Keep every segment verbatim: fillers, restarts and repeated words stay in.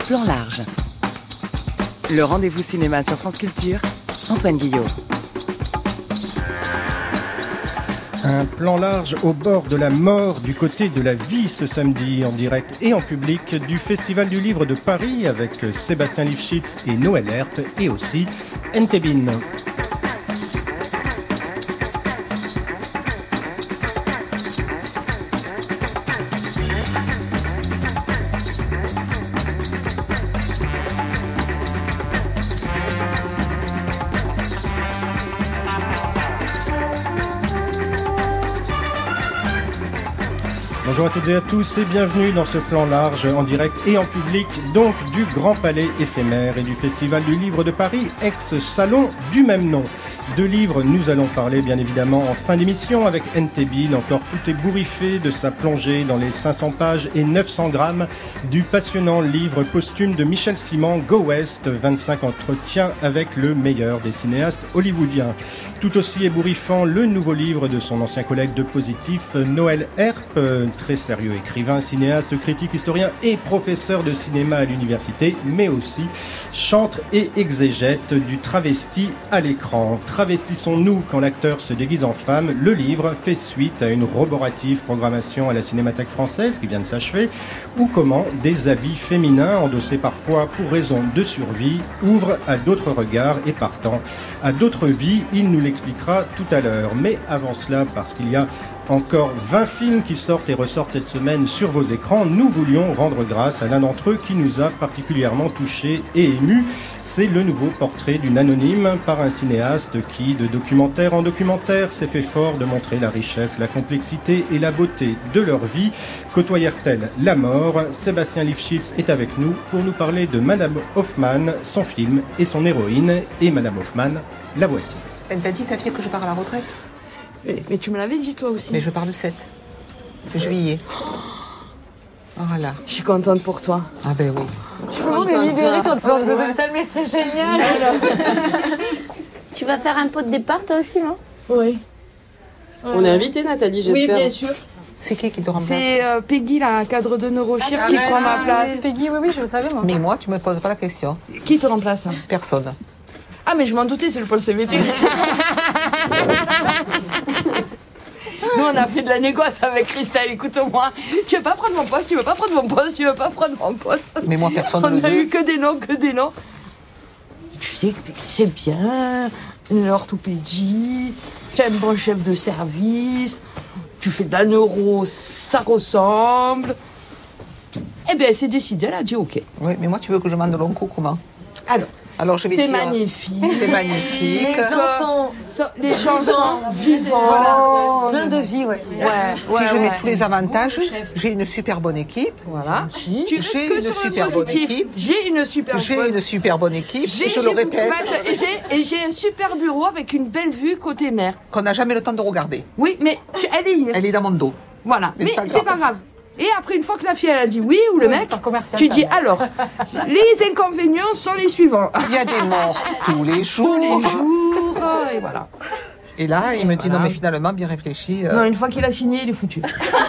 Plan large. Le rendez-vous cinéma sur France Culture, Antoine Guillot. Un plan large au bord de la mort, du côté de la vie ce samedi, en direct et en public du Festival du Livre de Paris avec Sébastien Lifshitz et Noël Herp et aussi Entebin. Bonjour à toutes et à tous et bienvenue dans ce plan large en direct et en public donc du Grand Palais éphémère et du Festival du Livre de Paris, ex-salon du même nom. De livres, nous allons parler bien évidemment en fin d'émission avec Entebin, encore tout ébouriffé de sa plongée dans les cinq cents pages et neuf cents grammes du passionnant livre posthume de Michel Simon, Go West, vingt-cinq entretiens avec le meilleur des cinéastes hollywoodiens. Tout aussi ébouriffant, le nouveau livre de son ancien collègue de Positif, Noël Herp, très sérieux écrivain, cinéaste, critique, historien et professeur de cinéma à l'université, mais aussi chantre et exégète du travesti à l'écran. Travestissons-nous quand l'acteur se déguise en femme. Le livre fait suite à une roborative programmation à la Cinémathèque française qui vient de s'achever, ou comment des habits féminins, endossés parfois pour raison de survie, ouvrent à d'autres regards et partant à d'autres vies. Il nous l'expliquera tout à l'heure. Mais avant cela, parce qu'il y a encore vingt films qui sortent et ressortent cette semaine sur vos écrans, nous voulions rendre grâce à l'un d'entre eux qui nous a particulièrement touchés et émus. C'est le nouveau portrait d'une anonyme par un cinéaste qui, de documentaire en documentaire, s'est fait fort de montrer la richesse, la complexité et la beauté de leur vie. Côtoyèrent-elles la mort? Sébastien Lifshitz est avec nous pour nous parler de Madame Hoffman, son film et son héroïne. Et Madame Hoffman, la voici. Elle t'a dit, ta fille, que je pars à la retraite? Mais, mais tu me l'avais dit toi aussi. Mais je pars le sept juillet. Voilà. Je suis contente pour toi. Ah ben oui. On est libéré quand tu sors de l'hôpital, mais c'est génial. Tu vas faire un pot de départ toi aussi, non? Oui. On est invité, Nathalie, j'espère. Oui, bien sûr. C'est qui qui te remplace? C'est euh, Peggy, là, un cadre de neurochir ah, qui prend ma place. Peggy, oui, oui, je le savais, moi. Mais moi, tu me poses pas la question. Qui te remplace? Personne. Ah, mais je m'en doutais, c'est le pôle C V T. Nous, on a fait de la négoce avec Christelle. Écoute-moi, tu veux pas prendre mon poste, tu veux pas prendre mon poste, tu veux pas prendre mon poste. Mais moi, personne ne On le a veut. eu que des noms, que des noms. Tu sais que c'est bien, l'orthopédie, tu es un bon chef de service, tu fais de la neuro, ça ressemble. Eh bien, c'est décidé, elle a dit OK. Oui, mais moi, tu veux que je mande de l'onco comment? Alors, Alors, je vais c'est dire... magnifique. C'est magnifique. Les gens sont... So, les gens sont vivants. Voilà, plein de vie, ouais. Ouais, ouais, Si je ouais. mets tous les avantages, j'ai une super bonne équipe. Voilà. Tu J'ai restes que une sur le super bonne positif. équipe. J'ai une super J'ai bonne- une super bonne équipe. J'ai- Et je j'ai- le répète, et j'ai- Et j'ai un super bureau avec une belle vue côté mer. qu'on n'a jamais le temps de regarder. Oui, mais tu- elle est hier. Elle est dans mon dos. Voilà. Mais Mais c'est pas c'est grave. pas grave. Et après, une fois que la fille elle a dit oui, ou le Oui, mec, c'est un commercial, tu quand dis même. alors, les inconvénients sont les suivants. Il y a des morts tous les jours. Tous les jours, et voilà. Et là, il me dit, Voilà. non mais finalement, bien réfléchi. euh, Non, une fois qu'il a signé, il est foutu.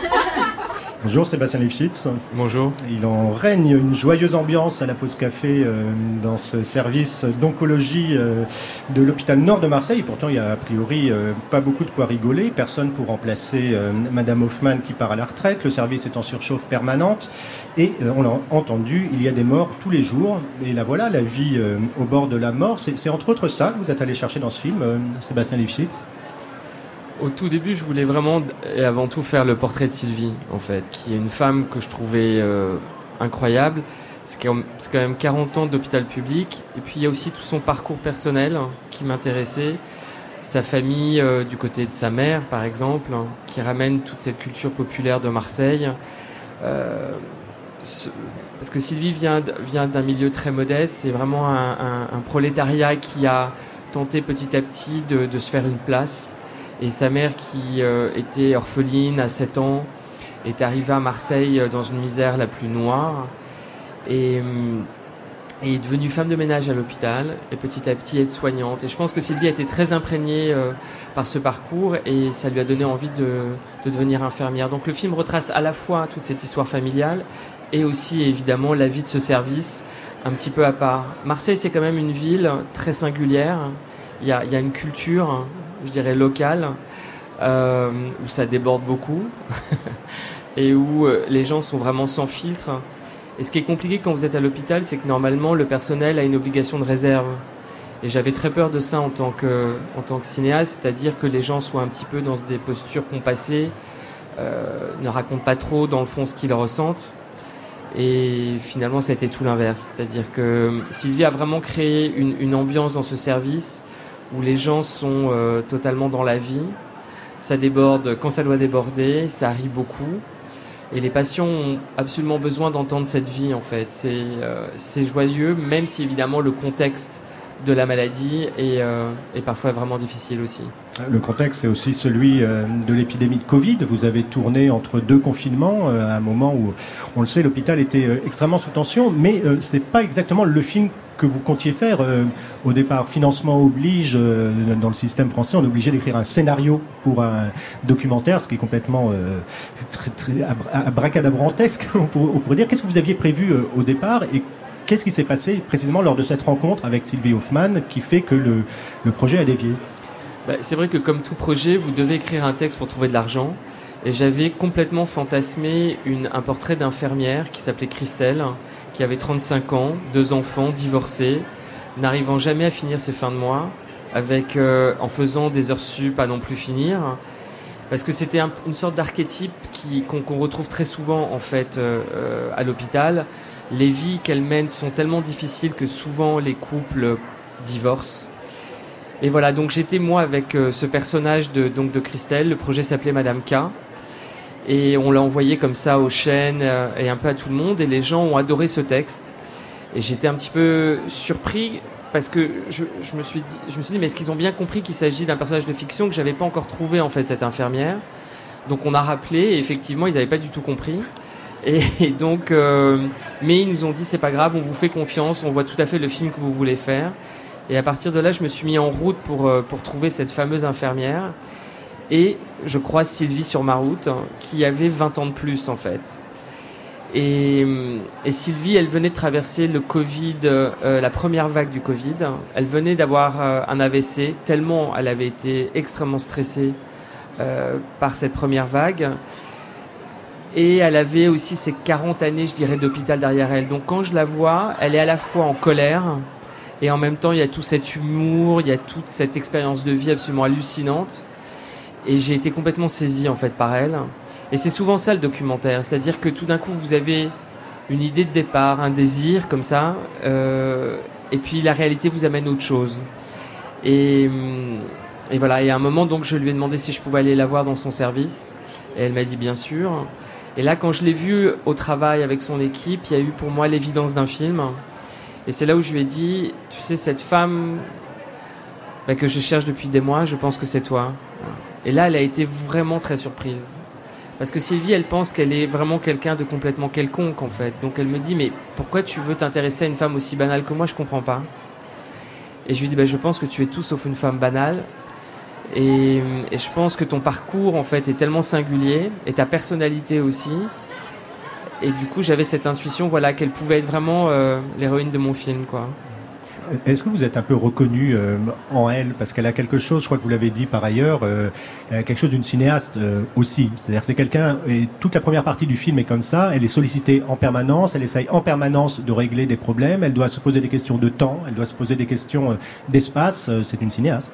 Bonjour Sébastien Lifshitz. Bonjour. Il en règne une joyeuse ambiance à la pause café euh, dans ce service d'oncologie euh, de l'hôpital Nord de Marseille. Pourtant, il y a a priori euh, pas beaucoup de quoi rigoler. Personne pour remplacer euh, Madame Hoffman qui part à la retraite. Le service est en surchauffe permanente. Et euh, on l'a entendu, il y a des morts tous les jours. Et là voilà, la vie euh, au bord de la mort. C'est, c'est entre autres ça que vous êtes allé chercher dans ce film, euh, Sébastien Lifshitz. Au tout début, je voulais vraiment et avant tout faire le portrait de Sylvie, en fait, qui est une femme que je trouvais euh, incroyable. C'est quand, même, c'est quand même quarante ans d'hôpital public. Et puis il y a aussi tout son parcours personnel hein, qui m'intéressait. Sa famille, euh, du côté de sa mère, par exemple, hein, qui ramène toute cette culture populaire de Marseille. Euh, ce, parce que Sylvie vient, d- vient d'un milieu très modeste. C'est vraiment un, un, un prolétariat qui a tenté petit à petit de, de se faire une place. Et sa mère, qui euh, était orpheline à sept ans, est arrivée à Marseille dans une misère la plus noire. Et, euh, et est devenue femme de ménage à l'hôpital, et petit à petit aide-soignante. Et je pense que Sylvie a été très imprégnée euh, par ce parcours, et ça lui a donné envie de, de devenir infirmière. Donc le film retrace à la fois toute cette histoire familiale, et aussi évidemment la vie de ce service un petit peu à part. Marseille, c'est quand même une ville très singulière. Il y a, il y a une culture, je dirais, locale, euh, où ça déborde beaucoup et où les gens sont vraiment sans filtre. Et ce qui est compliqué quand vous êtes à l'hôpital, c'est que normalement, le personnel a une obligation de réserve. Et j'avais très peur de ça en tant que, en tant que cinéaste, c'est-à-dire que les gens soient un petit peu dans des postures compassées, euh, ne racontent pas trop, dans le fond, ce qu'ils ressentent. Et finalement, ça a été tout l'inverse. C'est-à-dire que Sylvie a vraiment créé une, une ambiance dans ce service où les gens sont euh, totalement dans la vie. Ça déborde quand ça doit déborder, ça rit beaucoup. Et les patients ont absolument besoin d'entendre cette vie, en fait. C'est, euh, c'est joyeux, même si évidemment le contexte de la maladie est, euh, est parfois vraiment difficile aussi. Le contexte, c'est aussi celui euh, de l'épidémie de Covid. Vous avez tourné entre deux confinements, euh, à un moment où, on le sait, l'hôpital était euh, extrêmement sous tension, mais euh, c'est pas exactement le film que vous comptiez faire. Euh, au départ, financement oblige, euh, dans le système français, on est obligé d'écrire un scénario pour un documentaire, ce qui est complètement euh, très, très abracadabrantesque, on pourrait, on pourrait dire. Qu'est-ce que vous aviez prévu euh, au départ et qu'est-ce qui s'est passé précisément lors de cette rencontre avec Sylvie Hoffman qui fait que le, le projet a dévié ? Bah, c'est vrai que comme tout projet, vous devez écrire un texte pour trouver de l'argent. Et j'avais complètement fantasmé une, un portrait d'infirmière qui s'appelait Christelle, qui avait trente-cinq ans, deux enfants, divorcée, n'arrivant jamais à finir ses fins de mois, avec, euh, en faisant des heures sup à non plus finir. Parce que c'était un, une sorte d'archétype qui, qu'on, qu'on retrouve très souvent en fait, euh, à l'hôpital. Les vies qu'elles mènent sont tellement difficiles que souvent les couples divorcent. Et voilà, donc j'étais moi avec euh, ce personnage de, donc de Christelle. Le projet s'appelait Madame K. Et on l'a envoyé comme ça aux chaînes euh, et un peu à tout le monde. Et les gens ont adoré ce texte. Et j'étais un petit peu surpris parce que je, je, me suis dit, je me suis dit, mais est-ce qu'ils ont bien compris qu'il s'agit d'un personnage de fiction que j'avais pas encore trouvé en fait, cette infirmière. Donc on a rappelé et effectivement ils n'avaient pas du tout compris. Et, et donc, euh, mais ils nous ont dit c'est pas grave, on vous fait confiance, on voit tout à fait le film que vous voulez faire. Et à partir de là, je me suis mis en route pour, pour trouver cette fameuse infirmière. Et je croise Sylvie sur ma route, qui avait vingt ans de plus en fait. Et, et Sylvie, elle venait de traverser le Covid, euh, la première vague du Covid. Elle venait d'avoir euh, un A V C, tellement elle avait été extrêmement stressée euh, par cette première vague. Et elle avait aussi ses quarante années, je dirais, d'hôpital derrière elle. Donc quand je la vois, elle est à la fois en colère, et en même temps, il y a tout cet humour, il y a toute cette expérience de vie absolument hallucinante. Et j'ai été complètement saisi, en fait, par elle. Et c'est souvent ça, le documentaire. C'est-à-dire que tout d'un coup, vous avez une idée de départ, un désir, comme ça, euh, et puis la réalité vous amène autre chose. Et, et voilà. Et à un moment, donc, je lui ai demandé si je pouvais aller la voir dans son service. Et elle m'a dit bien sûr. Et là, quand je l'ai vue au travail avec son équipe, il y a eu pour moi l'évidence d'un film. Et c'est là où je lui ai dit, tu sais, cette femme bah, que je cherche depuis des mois, je pense que c'est toi. Et là, elle a été vraiment très surprise. Parce que Sylvie, elle pense qu'elle est vraiment quelqu'un de complètement quelconque, en fait. Donc elle me dit, mais pourquoi tu veux t'intéresser à une femme aussi banale que moi ? Je comprends pas. Et je lui dis, bah, je pense que tu es tout sauf une femme banale. Et, et je pense que ton parcours, en fait, est tellement singulier, et ta personnalité aussi. Et du coup, j'avais cette intuition, voilà, qu'elle pouvait être vraiment euh, l'héroïne de mon film, quoi. Est-ce que vous êtes un peu reconnu euh, en elle, parce qu'elle a quelque chose, je crois que vous l'avez dit par ailleurs, euh, elle a quelque chose d'une cinéaste euh, aussi. C'est-à-dire que c'est quelqu'un, et toute la première partie du film est comme ça, elle est sollicitée en permanence, elle essaye en permanence de régler des problèmes, elle doit se poser des questions de temps, elle doit se poser des questions euh, d'espace, euh, c'est une cinéaste.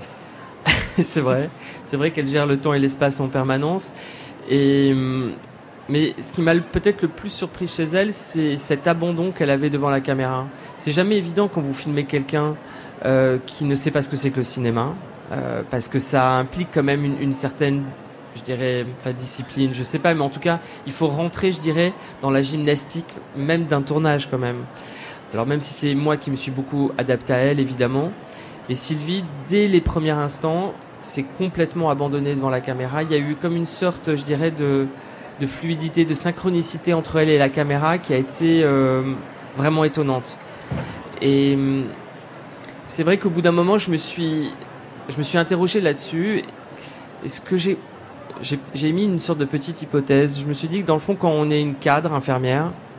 C'est vrai, c'est vrai qu'elle gère le temps et l'espace en permanence. Et, mais ce qui m'a peut-être le plus surpris chez elle, c'est cet abandon qu'elle avait devant la caméra. C'est jamais évident quand vous filmez quelqu'un euh, qui ne sait pas ce que c'est que le cinéma, euh, parce que ça implique quand même une, une certaine, je dirais, enfin discipline, je sais pas, mais en tout cas, il faut rentrer, je dirais, dans la gymnastique, même d'un tournage quand même. Alors même si c'est moi qui me suis beaucoup adapté à elle, évidemment. Et Sylvie, dès les premiers instants, s'est complètement abandonnée devant la caméra. Il y a eu comme une sorte, je dirais, de, de fluidité, de synchronicité entre elle et la caméra qui a été euh, vraiment étonnante. Et c'est vrai qu'au bout d'un moment, je me suis, je me suis interrogé là-dessus. Est-ce que j'ai, j'ai, j'ai mis une sorte de petite hypothèse. Je me suis dit que dans le fond, quand on est une cadre infirmière,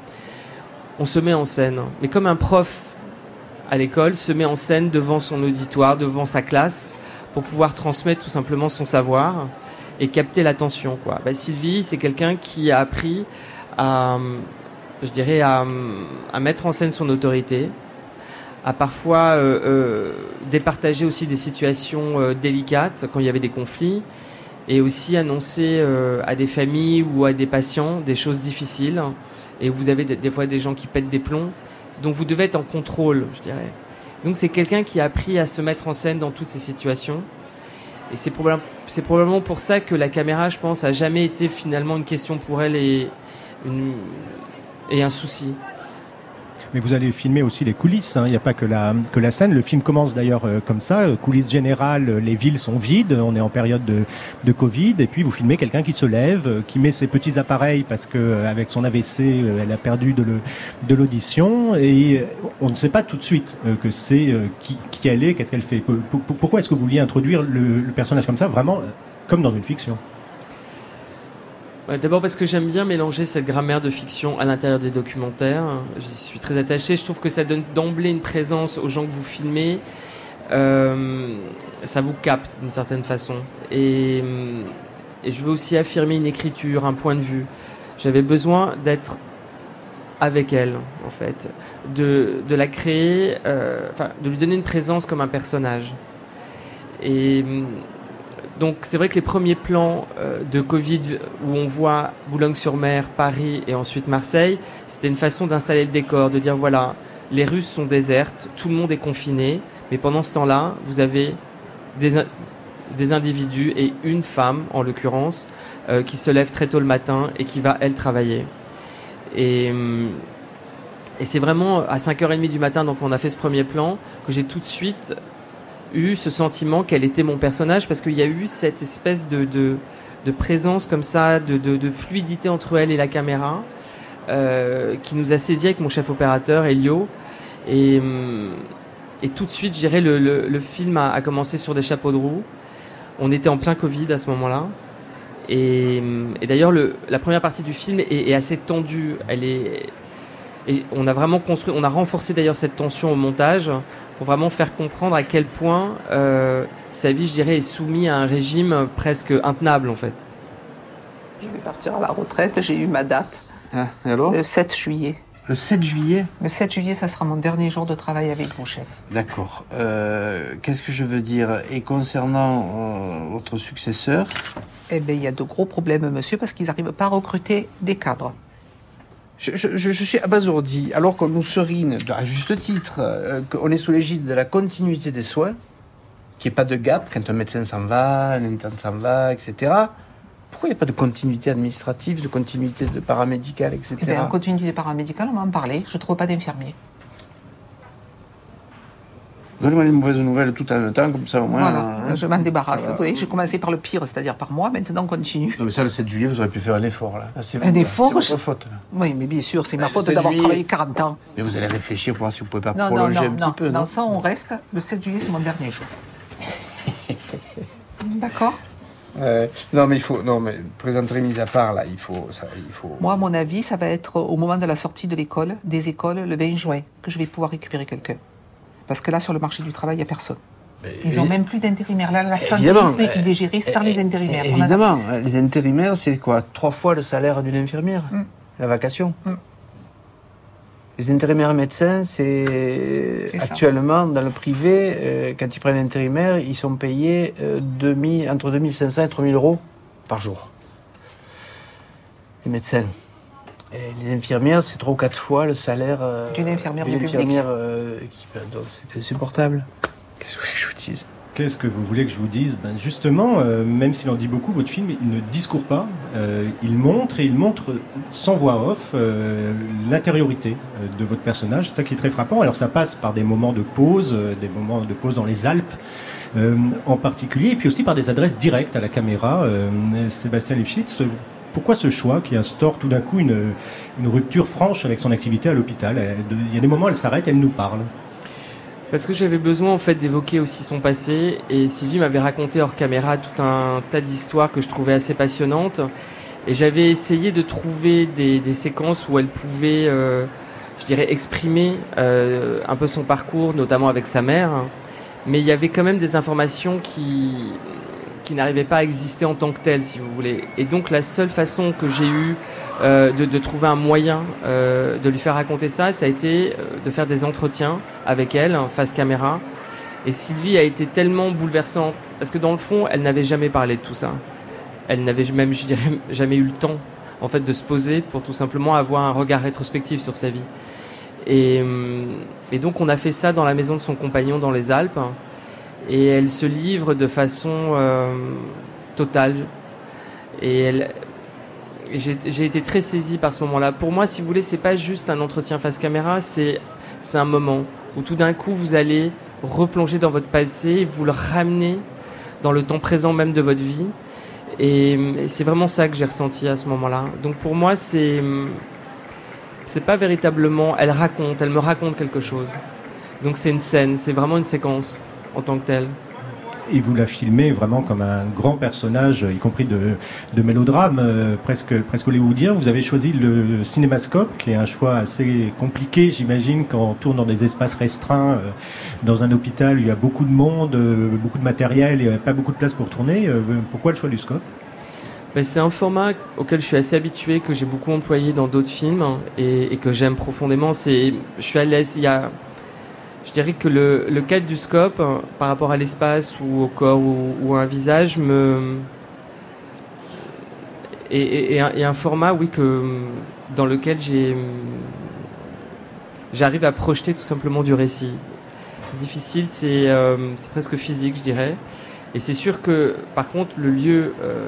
on se met en scène. Mais comme un prof à l'école se met en scène devant son auditoire, devant sa classe, pour pouvoir transmettre tout simplement son savoir et capter l'attention, quoi. Bah, Sylvie, c'est quelqu'un qui a appris à, je dirais, à, à mettre en scène son autorité, à parfois euh, euh, départager aussi des situations euh, délicates quand il y avait des conflits, et aussi annoncer euh, à des familles ou à des patients des choses difficiles. Et vous avez des, des fois des gens qui pètent des plombs, donc vous devez être en contrôle, je dirais. Donc c'est quelqu'un qui a appris à se mettre en scène dans toutes ces situations. Et c'est, probab- c'est probablement pour ça que la caméra, je pense, a jamais été finalement une question pour elle et, une, et un souci. Mais vous allez filmer aussi les coulisses, hein. Il n'y a pas que la, que la scène. Le film commence d'ailleurs euh, comme ça, euh, coulisses générales, euh, les villes sont vides, on est en période de, de Covid, et puis vous filmez quelqu'un qui se lève, euh, qui met ses petits appareils parce que euh, avec son A V C, euh, elle a perdu de, le, de l'audition, et euh, on ne sait pas tout de suite euh, que c'est euh, qui, qui elle est, qu'est-ce qu'elle fait. P- p- pourquoi est-ce que vous vouliez introduire le, le personnage comme ça, vraiment euh, comme dans une fiction? D'abord parce que j'aime bien mélanger cette grammaire de fiction à l'intérieur des documentaires. J'y suis très attaché. Je trouve que ça donne d'emblée une présence aux gens que vous filmez. Euh, ça vous capte d'une certaine façon. Et, et je veux aussi affirmer une écriture, un point de vue. J'avais besoin d'être avec elle, en fait, de, de la créer, euh, enfin, de lui donner une présence comme un personnage. Et donc c'est vrai que les premiers plans euh, de Covid où on voit Boulogne-sur-Mer, Paris et ensuite Marseille, c'était une façon d'installer le décor, de dire voilà, les rues sont désertes, tout le monde est confiné, mais pendant ce temps-là, vous avez des, des individus et une femme, en l'occurrence, euh, qui se lève très tôt le matin et qui va, elle, travailler. Et, et c'est vraiment à cinq heures trente du matin, donc on a fait ce premier plan, que j'ai tout de suite eu ce sentiment qu'elle était mon personnage, parce qu'il y a eu cette espèce de, de, de présence comme ça, de, de, de fluidité entre elle et la caméra, euh, qui nous a saisi avec mon chef opérateur, Elio. Et, et tout de suite, je dirais, le, le, le film a, a commencé sur des chapeaux de roue. On était en plein Covid à ce moment-là. Et, et d'ailleurs, le, la première partie du film est, est assez tendue. Elle est, et on a vraiment construit, on a renforcé d'ailleurs cette tension au montage pour vraiment faire comprendre à quel point euh, sa vie, je dirais, est soumise à un régime presque intenable, en fait. Je vais partir à la retraite, j'ai eu ma date. Ah, et alors ? Le sept juillet. Le sept juillet ? Le sept juillet, ça sera mon dernier jour de travail avec vous, chef. D'accord. Euh, qu'est-ce que je veux dire ? Et concernant euh, votre successeur ? Eh bien, il y a de gros problèmes, monsieur, parce qu'ils n'arrivent pas à recruter des cadres. Je, je, je suis abasourdi, alors qu'on nous serine, à juste titre, euh, qu'on est sous l'égide de la continuité des soins, qu'il n'y ait pas de gap quand un médecin s'en va, un interne s'en va, et cetera. Pourquoi il n'y a pas de continuité administrative, de continuité de paramédicale, et cetera. Eh bien, en continuité paramédicale, on m'en parlait. Je ne trouve pas d'infirmier. Donnez-moi les mauvaises nouvelles tout en même temps, comme ça au moins... Voilà, hein. je m'en débarrasse. Voilà. Vous voyez, j'ai commencé par le pire, c'est-à-dire par moi. Maintenant, on continue. Non mais ça, le sept juillet, vous auriez pu faire un effort, là. Là, c'est Un vous, effort, là. C'est votre je- faute, là. Oui, mais bien sûr, c'est ma Le faute sept d'avoir juillet. travaillé quarante ans. Mais vous allez réfléchir pour voir si vous pouvez pas Non, non, prolonger non, un petit non. peu, non Dans ça, on reste. Le sept juillet, c'est mon dernier jour. D'accord. Euh, non mais il faut, non mais plaisanterie mise à part là, il faut, ça, il faut. Moi, à mon avis, ça va être au moment de la sortie de l'école, des écoles, le vingt juin, que je vais pouvoir récupérer quelqu'un. Parce que là, sur le marché du travail, il n'y a personne. Ils n'ont même plus d'intérimaires. Là, l'absentéisme, il est géré sans les intérimaires. On a- Évidemment, les intérimaires, c'est quoi ? Trois fois le salaire d'une infirmière, Mm. la vacation. Mm. Les intérimaires médecins, c'est C'est ça. actuellement dans le privé, euh, quand ils prennent intérimaire, ils sont payés euh, deux mille, entre deux mille cinq cents et trois mille euros par jour. Les médecins. Et les infirmières, c'est trois ou quatre fois le salaire euh, D'une infirmière d'une du public. infirmière, euh, qui, donc c'est insupportable. Qu'est-ce que vous voulez que je vous dise ? Qu'est-ce que vous voulez que je vous dise ? Ben justement, euh, même s'il en dit beaucoup, votre film, il ne discourt pas. Euh, il montre, et il montre sans voix off euh, l'intériorité euh, de votre personnage. C'est ça qui est très frappant. Alors ça passe par des moments de pause, euh, des moments de pause dans les Alpes euh, en particulier, et puis aussi par des adresses directes à la caméra. Euh, Sébastien Lifshitz, pourquoi ce choix qui instaure tout d'un coup une, une rupture franche avec son activité à l'hôpital ? Elle- de- Il y a des moments, elle s'arrête, elle nous parle. Parce que j'avais besoin en fait d'évoquer aussi son passé, et Sylvie m'avait raconté hors caméra tout un tas d'histoires que je trouvais assez passionnantes, et j'avais essayé de trouver des, des séquences où elle pouvait euh, je dirais, exprimer euh, un peu son parcours, notamment avec sa mère. Mais il y avait quand même des informations qui, qui n'arrivaient pas à exister en tant que telles, si vous voulez. Et donc la seule façon que j'ai eue euh, de, de trouver un moyen euh, de lui faire raconter ça, ça a été de faire des entretiens avec elle, face caméra. Et Sylvie a été tellement bouleversante, parce que dans le fond, elle n'avait jamais parlé de tout ça. Elle n'avait même, je dirais, jamais eu le temps, en fait, de se poser pour tout simplement avoir un regard rétrospectif sur sa vie. Et, et donc, on a fait ça dans la maison de son compagnon dans les Alpes. Et elle se livre de façon euh, totale. Et elle, et j'ai, j'ai été très saisie par ce moment-là. Pour moi, si vous voulez, c'est pas juste un entretien face caméra, c'est, c'est un moment où tout d'un coup, vous allez replonger dans votre passé, vous le ramener dans le temps présent même de votre vie. Et c'est vraiment ça que j'ai ressenti à ce moment-là. Donc pour moi, c'est c'est pas véritablement... Elle raconte, elle me raconte quelque chose. Donc c'est une scène, c'est vraiment une séquence en tant que telle. Et vous la filmez vraiment comme un grand personnage, y compris de, de mélodrame, euh, presque, presque hollywoodien. Vous avez choisi le cinémascope, qui est un choix assez compliqué, j'imagine, quand on tourne dans des espaces restreints, euh, dans un hôpital où il y a beaucoup de monde, euh, beaucoup de matériel, et pas beaucoup de place pour tourner. Euh, pourquoi le choix du scope ? Ben, c'est un format auquel je suis assez habitué, que j'ai beaucoup employé dans d'autres films, et, et que j'aime profondément. C'est, je suis à l'aise, il y a... Je dirais que le, le cadre du scope, hein, par rapport à l'espace ou au corps ou, ou à un visage, me... et, et, et, un, et un format, oui, que, dans lequel j'ai... j'arrive à projeter tout simplement du récit. C'est difficile, c'est, euh, c'est presque physique, je dirais. Et c'est sûr que, par contre, le lieu euh,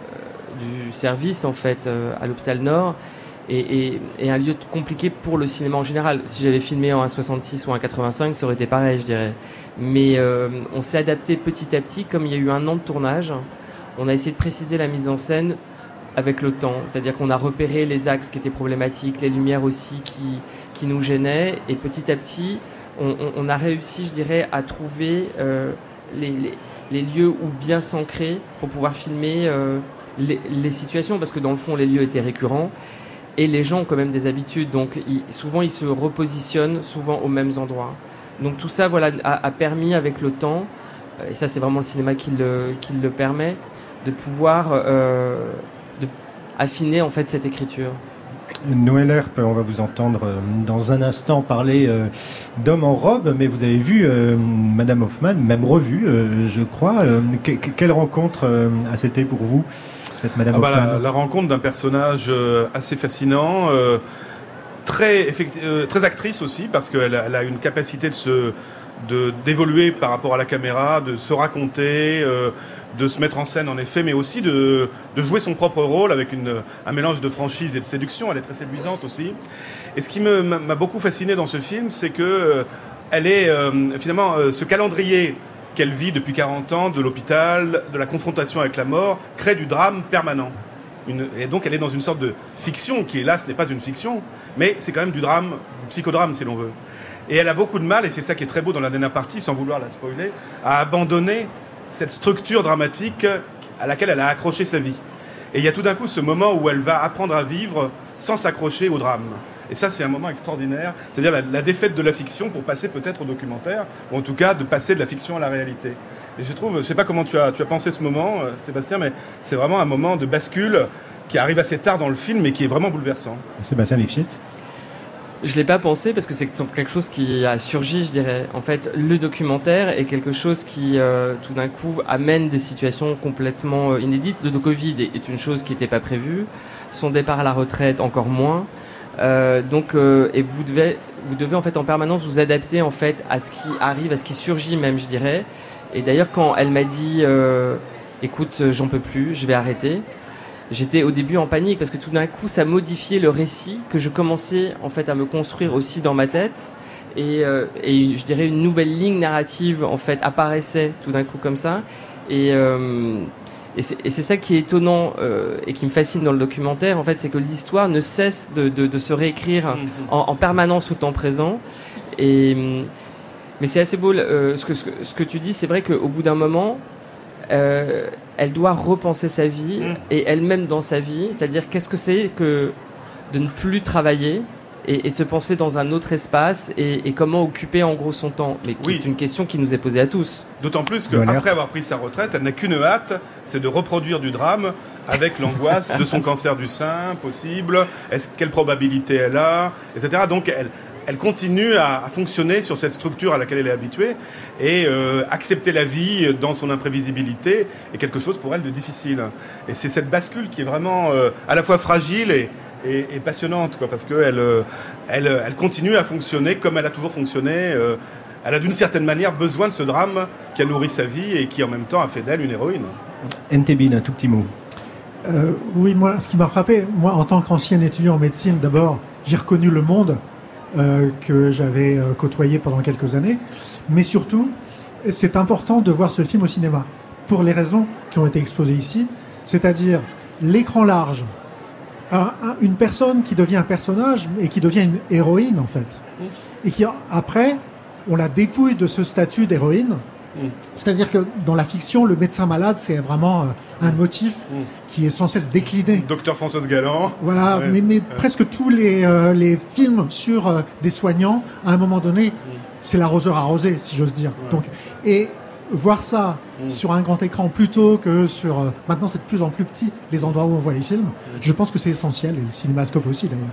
du service, en fait, euh, à l'hôpital Nord, Et, et, et un lieu compliqué pour le cinéma en général. Si j'avais filmé en un soixante-six ou un quatre-vingt-cinq, ça aurait été pareil, je dirais. Mais euh, on s'est adapté petit à petit, comme il y a eu un an de tournage. On a essayé de préciser la mise en scène avec le temps. C'est-à-dire qu'on a repéré les axes qui étaient problématiques, les lumières aussi qui, qui nous gênaient. Et petit à petit, on, on, on a réussi, je dirais, à trouver euh, les, les, les lieux où bien s'ancrer pour pouvoir filmer euh, les, les situations. Parce que dans le fond, les lieux étaient récurrents. Et les gens ont quand même des habitudes, donc ils, souvent ils se repositionnent souvent aux mêmes endroits. Donc tout ça, voilà, a, a permis avec le temps, et ça c'est vraiment le cinéma qui le, qui le permet, de pouvoir euh, de affiner en fait cette écriture. Noël Herpe, on va vous entendre dans un instant parler euh, d'Homme en robe, mais vous avez vu euh, Madame Hoffman, même revue, euh, je crois. Euh, que, quelle rencontre euh, a été pour vous ? Cette Madame ah bah, Hoffman. la, la rencontre d'un personnage euh, assez fascinant, euh, très, effecti- euh, très actrice aussi, parce qu'elle a, elle a une capacité de se, de, d'évoluer par rapport à la caméra, de se raconter, euh, de se mettre en scène en effet, mais aussi de, de jouer son propre rôle avec une, un mélange de franchise et de séduction. Elle est très séduisante aussi. Et ce qui me, m'a beaucoup fasciné dans ce film, c'est que euh, elle est euh, finalement euh, ce calendrier qu'elle vit depuis quarante ans, de l'hôpital, de la confrontation avec la mort, crée du drame permanent. Une, et donc elle est dans une sorte de fiction qui, là, ce n'est pas une fiction, mais c'est quand même du drame, du psychodrame, si l'on veut. Et elle a beaucoup de mal, et c'est ça qui est très beau dans la dernière partie, sans vouloir la spoiler, à abandonner cette structure dramatique à laquelle elle a accroché sa vie. Et il y a tout d'un coup ce moment où elle va apprendre à vivre sans s'accrocher au drame. Et ça, c'est un moment extraordinaire, c'est-à-dire la, la défaite de la fiction pour passer peut-être au documentaire, ou en tout cas de passer de la fiction à la réalité. Et je trouve, je ne sais pas comment tu as, tu as pensé ce moment, euh, Sébastien, mais c'est vraiment un moment de bascule qui arrive assez tard dans le film et qui est vraiment bouleversant. Sébastien Lifshitz. Je ne l'ai pas pensé parce que c'est quelque chose qui a surgi, je dirais. En fait, le documentaire est quelque chose qui, euh, tout d'un coup, amène des situations complètement euh, inédites. Le Covid est une chose qui n'était pas prévue. Son départ à la retraite, encore moins. Euh, donc, euh, et vous devez, vous devez en fait en permanence vous adapter en fait à ce qui arrive, à ce qui surgit même, je dirais. Et d'ailleurs, quand elle m'a dit, euh, écoute, j'en peux plus, je vais arrêter. J'étais au début en panique parce que tout d'un coup, ça modifiait le récit que je commençais en fait à me construire aussi dans ma tête. Et, euh, et je dirais une nouvelle ligne narrative en fait apparaissait tout d'un coup comme ça. Et euh, Et c'est, et c'est ça qui est étonnant euh, et qui me fascine dans le documentaire, en fait, c'est que l'histoire ne cesse de, de, de se réécrire mmh. en, en permanence au temps présent. Et, mais c'est assez beau, euh, ce, que, ce, que, ce que tu dis, c'est vrai qu'au bout d'un moment, euh, elle doit repenser sa vie mmh. et elle-même dans sa vie, c'est-à-dire qu'est-ce que c'est que de ne plus travailler et, et de se penser dans un autre espace et, et comment occuper en gros son temps. Mais qui oui. est une question qui nous est posée à tous. D'autant plus qu'après avoir pris sa retraite, elle n'a qu'une hâte, c'est de reproduire du drame avec l'angoisse de son cancer du sein possible, est-ce, quelle probabilité elle a, et cetera. Donc elle, elle continue à, à fonctionner sur cette structure à laquelle elle est habituée et euh, accepter la vie dans son imprévisibilité est quelque chose pour elle de difficile. Et c'est cette bascule qui est vraiment euh, à la fois fragile et, et, et passionnante, quoi, parce qu'elle elle, elle continue à fonctionner comme elle a toujours fonctionné. Euh, elle a d'une certaine manière besoin de ce drame qui a nourri sa vie et qui en même temps a fait d'elle une héroïne. Ntébine, un tout petit mot. Euh, oui, moi, ce qui m'a frappé, moi, en tant qu'ancien étudiant en médecine, d'abord, j'ai reconnu le monde euh, que j'avais euh, côtoyé pendant quelques années. Mais surtout, c'est important de voir ce film au cinéma, pour les raisons qui ont été exposées ici, c'est-à-dire l'écran large, un, un, une personne qui devient un personnage et qui devient une héroïne, en fait. Et qui, après, on la dépouille de ce statut d'héroïne. C'est-à-dire que dans la fiction, le médecin malade, c'est vraiment euh, un motif mmh. qui est sans cesse décliné. Docteur Françoise Galland. Voilà, ouais. mais, mais ouais. presque tous les, euh, les films sur euh, des soignants, à un moment donné, mmh. c'est l'arroseur arrosé, si j'ose dire. Ouais. Donc, et voir ça mmh. sur un grand écran plutôt que sur... Euh, maintenant, c'est de plus en plus petit, les endroits où on voit les films. Mmh. Je pense que c'est essentiel, et le cinémascope aussi, d'ailleurs.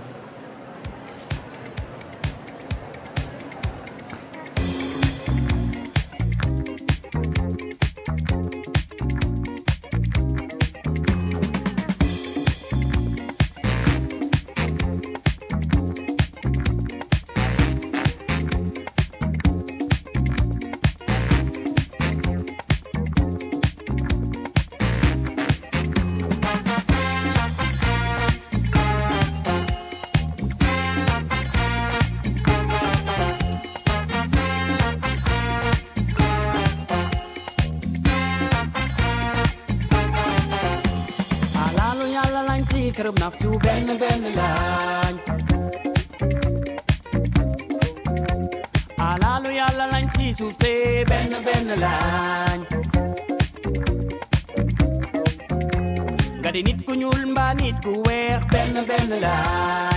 kerep nafsu benn benn lañ alalu yàlla lañ ci suuf see benn benn lañ nga di nit ku ñuul mbaa nit ku weex benn benn lañ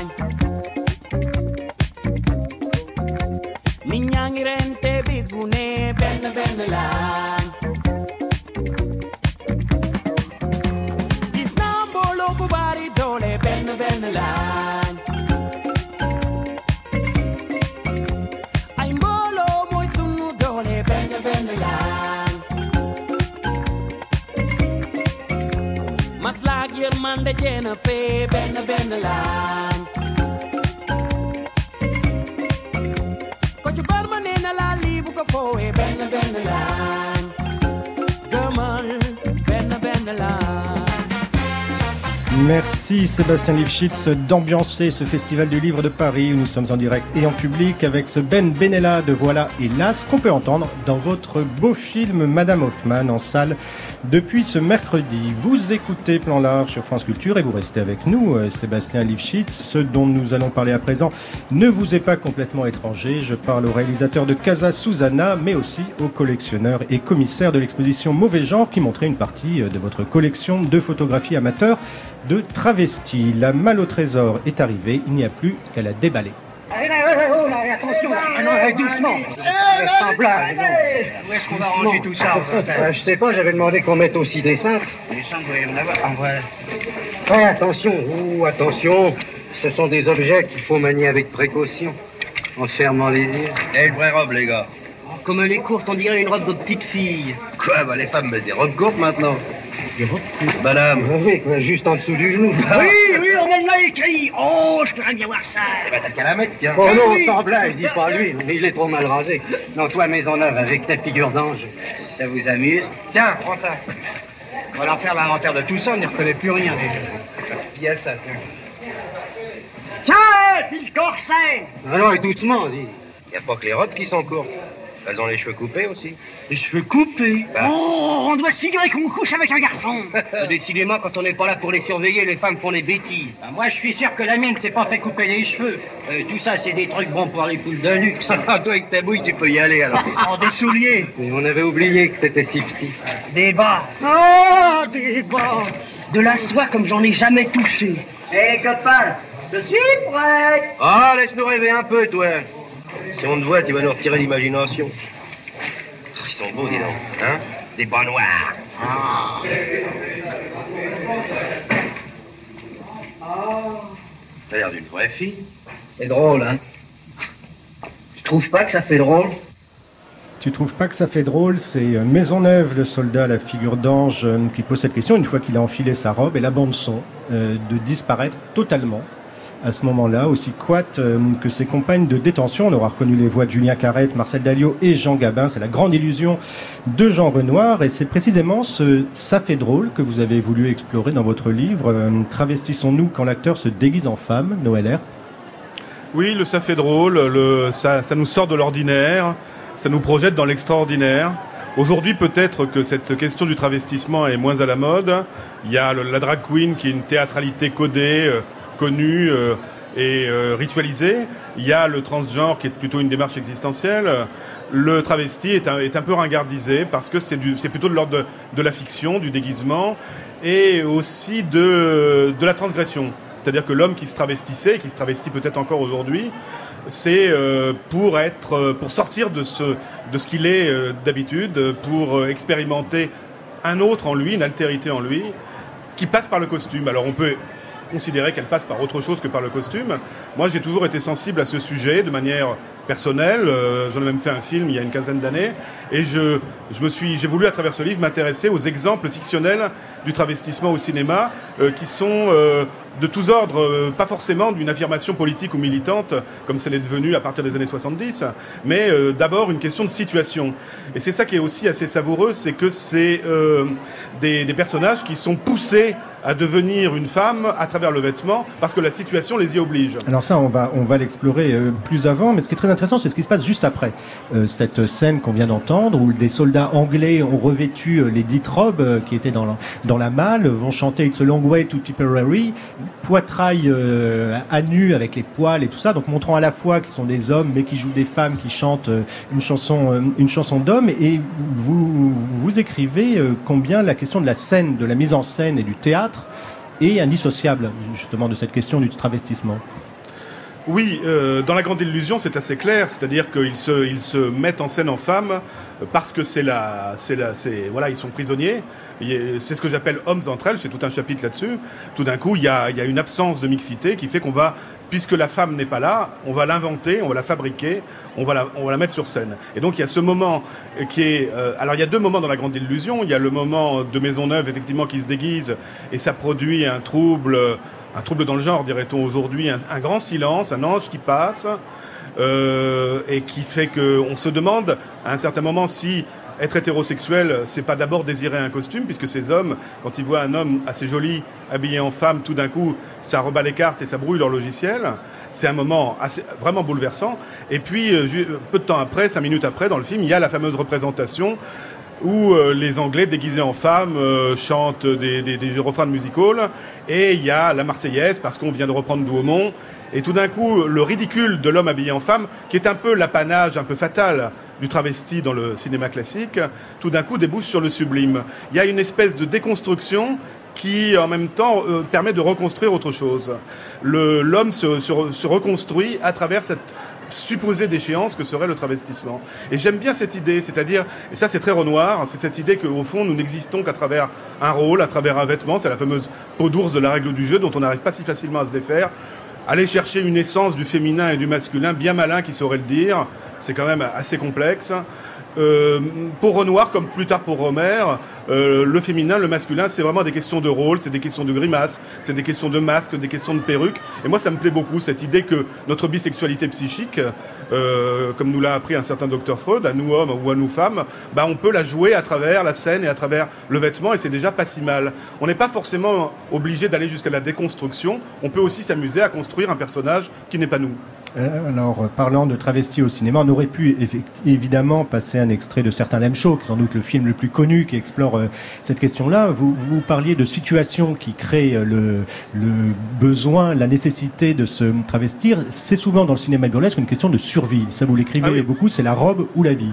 nit ñaa ngi rente bis bu ne benn benn lañ gis naa mbooloo bu bari doole benn benn lañ ay mbooloo mooy sunu doole benn benn lañ maslaak yërmande jeena fee benn benn lañ ko ci bar ma nee na laa lii bu ko foowee benn benn lañ gëmal benn benn lañ. Merci Sébastien Lifshitz d'ambiancer ce festival du livre de Paris où nous sommes en direct et en public avec ce Ben Benella de Voilà Hélas qu'on peut entendre dans votre beau film Madame Hoffman en salle depuis ce mercredi. Vous écoutez Plan Large sur France Culture et vous restez avec nous, Sébastien Lifshitz. Ce dont nous allons parler à présent ne vous est pas complètement étranger. Je parle au réalisateur de Casa Susana, mais aussi au collectionneur et commissaire de l'exposition Mauvais Genre qui montrait une partie de votre collection de photographies amateurs de travestis. La malle au trésor est arrivée, il n'y a plus qu'à la déballer. Allez, oh là, attention, ah non, allez, doucement. Sans blague, non. Où est-ce qu'on va ranger tout ça? euh, Je sais pas, j'avais demandé qu'on mette aussi des cintres. Des cintres, vous voyez en avoir, en vrai. Ouais, attention, oh, attention. Ce sont des objets qu'il faut manier avec précaution, en fermant les yeux. Et une vraie robe, les gars. Oh, comme elle est courte, on dirait une robe de petite fille. Quoi, bah les femmes mettent des robes courtes maintenant. Des robes courtes? Madame. Oui, quoi, juste en dessous du genou. Oui, oui, on me l'a écrit. Oh, je pourrais bien voir ça. Eh ben, t'as qu'à la mettre, tiens. Oh non, oui. Sans blague, dis pas lui. Il est trop mal rasé. Non, toi, Maisonneuve, avec ta figure d'ange. Ça vous amuse? Tiens, prends ça. On va leur faire l'inventaire de tout ça, on n'y reconnaît plus rien, déjà. Puis à ça, tiens. Tiens, puis le corset! Alors, et doucement, dis. Y a pas que les robes qui sont courtes. Elles ont les cheveux coupés aussi. Les cheveux coupés? Bah. Oh, on doit se figurer qu'on couche avec un garçon. Décidément, quand on n'est pas là pour les surveiller, les femmes font des bêtises. Bah, moi, je suis sûr que la mienne s'est pas fait couper les cheveux. Euh, tout ça, c'est des trucs bons pour les poules de luxe. Toi, avec ta bouille, tu peux y aller, alors. Oh, des souliers. Mais on avait oublié que c'était si petit. Des bas. Oh, des bas. De la soie comme j'en ai jamais touché. Hé, hey, copain, Je suis prêt. Ah, laisse-nous rêver un peu, toi. Si on te voit, tu vas nous retirer l'imagination. Ils sont beaux, dis donc, hein? Des bas noirs. Ah. T'as l'air d'une vraie fille. C'est drôle, hein? Tu trouves pas que ça fait drôle? Tu trouves pas que ça fait drôle? C'est Maisonneuve, le soldat à la figure d'ange, qui pose cette question une fois qu'il a enfilé sa robe et la bande-son euh, de disparaître totalement à ce moment-là, aussi couate euh, que ses compagnes de détention. On aura reconnu les voix de Julien Carrette, Marcel Dalliot et Jean Gabin. C'est la grande illusion de Jean Renoir et c'est précisément ce « ça fait drôle » que vous avez voulu explorer dans votre livre. Euh, Travestissons-nous quand l'acteur se déguise en femme, Noël R. Oui, le « ça fait drôle », le, ça, ça nous sort de l'ordinaire, ça nous projette dans l'extraordinaire. Aujourd'hui, peut-être que cette question du travestissement est moins à la mode. Il y a le, la drag queen qui est une théâtralité codée, euh, connue euh, et euh, ritualisée. Il y a le transgenre qui est plutôt une démarche existentielle. Le travesti est un, est un peu ringardisé parce que c'est, du, c'est plutôt de l'ordre de, de la fiction, du déguisement et aussi de, de la transgression. C'est-à-dire que l'homme qui se travestissait, et qui se travestit peut-être encore aujourd'hui, c'est euh, pour être, pour sortir de ce, de ce qu'il est euh, d'habitude, pour euh, expérimenter un autre en lui, une altérité en lui, qui passe par le costume. Alors on peut considérer qu'elle passe par autre chose que par le costume. Moi, j'ai toujours été sensible à ce sujet de manière personnelle. Euh, j'en ai même fait un film il y a une quinzaine d'années. Et je, je me suis, j'ai voulu, à travers ce livre, m'intéresser aux exemples fictionnels du travestissement au cinéma, euh, qui sont euh, de tous ordres, euh, pas forcément d'une affirmation politique ou militante, comme ça l'est devenu à partir des années soixante-dix, mais euh, d'abord une question de situation. Et c'est ça qui est aussi assez savoureux, c'est que c'est euh, des, des personnages qui sont poussés à devenir une femme à travers le vêtement, parce que la situation les y oblige. Alors ça, on va, on va l'explorer euh, plus avant, mais ce qui est très intéressant, c'est ce qui se passe juste après. Euh, cette scène qu'on vient d'entendre, où des soldats anglais ont revêtu euh, les dites robes euh, qui étaient dans la, dans la malle, vont chanter « It's a long way to Tipperary », poitrail euh, à nu avec les poils et tout ça, donc montrant à la fois qu'ils sont des hommes, mais qui jouent des femmes, qui chantent euh, une chanson, euh, une chanson d'homme, et vous, vous écrivez euh, combien la question de la scène, de la mise en scène et du théâtre est indissociable, justement, de cette question du travestissement. Oui, euh, dans La Grande Illusion, c'est assez clair, c'est-à-dire qu'ils se, ils se mettent en scène en femmes parce que c'est la, c'est la, c'est, voilà, ils sont prisonniers. C'est ce que j'appelle hommes entre elles, j'ai tout un chapitre là-dessus. Tout d'un coup, il y a, il y a une absence de mixité qui fait qu'on va, puisque la femme n'est pas là, on va l'inventer, on va la fabriquer, on va la, on va la mettre sur scène. Et donc il y a ce moment qui est, euh, alors il y a deux moments dans La Grande Illusion. Il y a le moment de Maisonneuve, effectivement, qui se déguise et ça produit un trouble. Un trouble dans le genre, dirait-on aujourd'hui, un, un grand silence, un ange qui passe, euh, et qui fait qu'on se demande, à un certain moment, si être hétérosexuel, c'est pas d'abord désirer un costume, puisque ces hommes, quand ils voient un homme assez joli, habillé en femme, tout d'un coup, ça rebat les cartes et ça brouille leur logiciel. C'est un moment assez, vraiment bouleversant. Et puis, peu de temps après, cinq minutes après, dans le film, il y a la fameuse représentation où euh, les Anglais déguisés en femmes euh, chantent des, des, des refrains de music-hall, et il y a la Marseillaise parce qu'on vient de reprendre Douaumont, et tout d'un coup le ridicule de l'homme habillé en femme, qui est un peu l'apanage un peu fatal du travesti dans le cinéma classique, tout d'un coup débouche sur le sublime. Il y a une espèce de déconstruction qui en même temps euh, permet de reconstruire autre chose. Le, l'homme se, se, se reconstruit à travers cette supposée déchéance que serait le travestissement. Et j'aime bien cette idée, c'est-à-dire, et ça c'est très Renoir, c'est cette idée qu'au fond nous n'existons qu'à travers un rôle, à travers un vêtement, c'est la fameuse peau d'ours de la règle du jeu dont on n'arrive pas si facilement à se défaire. Aller chercher une essence du féminin et du masculin, bien malin qui saurait le dire, c'est quand même assez complexe. Euh, pour Renoir, comme plus tard pour Romer, euh, le féminin, le masculin, c'est vraiment des questions de rôle, c'est des questions de grimaces, c'est des questions de masques, des questions de perruques. Et moi, ça me plaît beaucoup, cette idée que notre bisexualité psychique, euh, comme nous l'a appris un certain docteur Freud, à nous hommes ou à nous femmes, bah, on peut la jouer à travers la scène et à travers le vêtement, et c'est déjà pas si mal. On n'est pas forcément obligé d'aller jusqu'à la déconstruction, on peut aussi s'amuser à construire un personnage qui n'est pas nous. Alors, parlant de travestis au cinéma, on aurait pu évidemment passer un extrait de Certains l'aiment chaud, qui est sans doute le film le plus connu qui explore euh, cette question-là. Vous, vous parliez de situations qui créent le, le besoin, la nécessité de se travestir. C'est souvent dans le cinéma burlesque une question de survie. Ça, vous l'écrivez ah oui. beaucoup, c'est la robe ou la vie.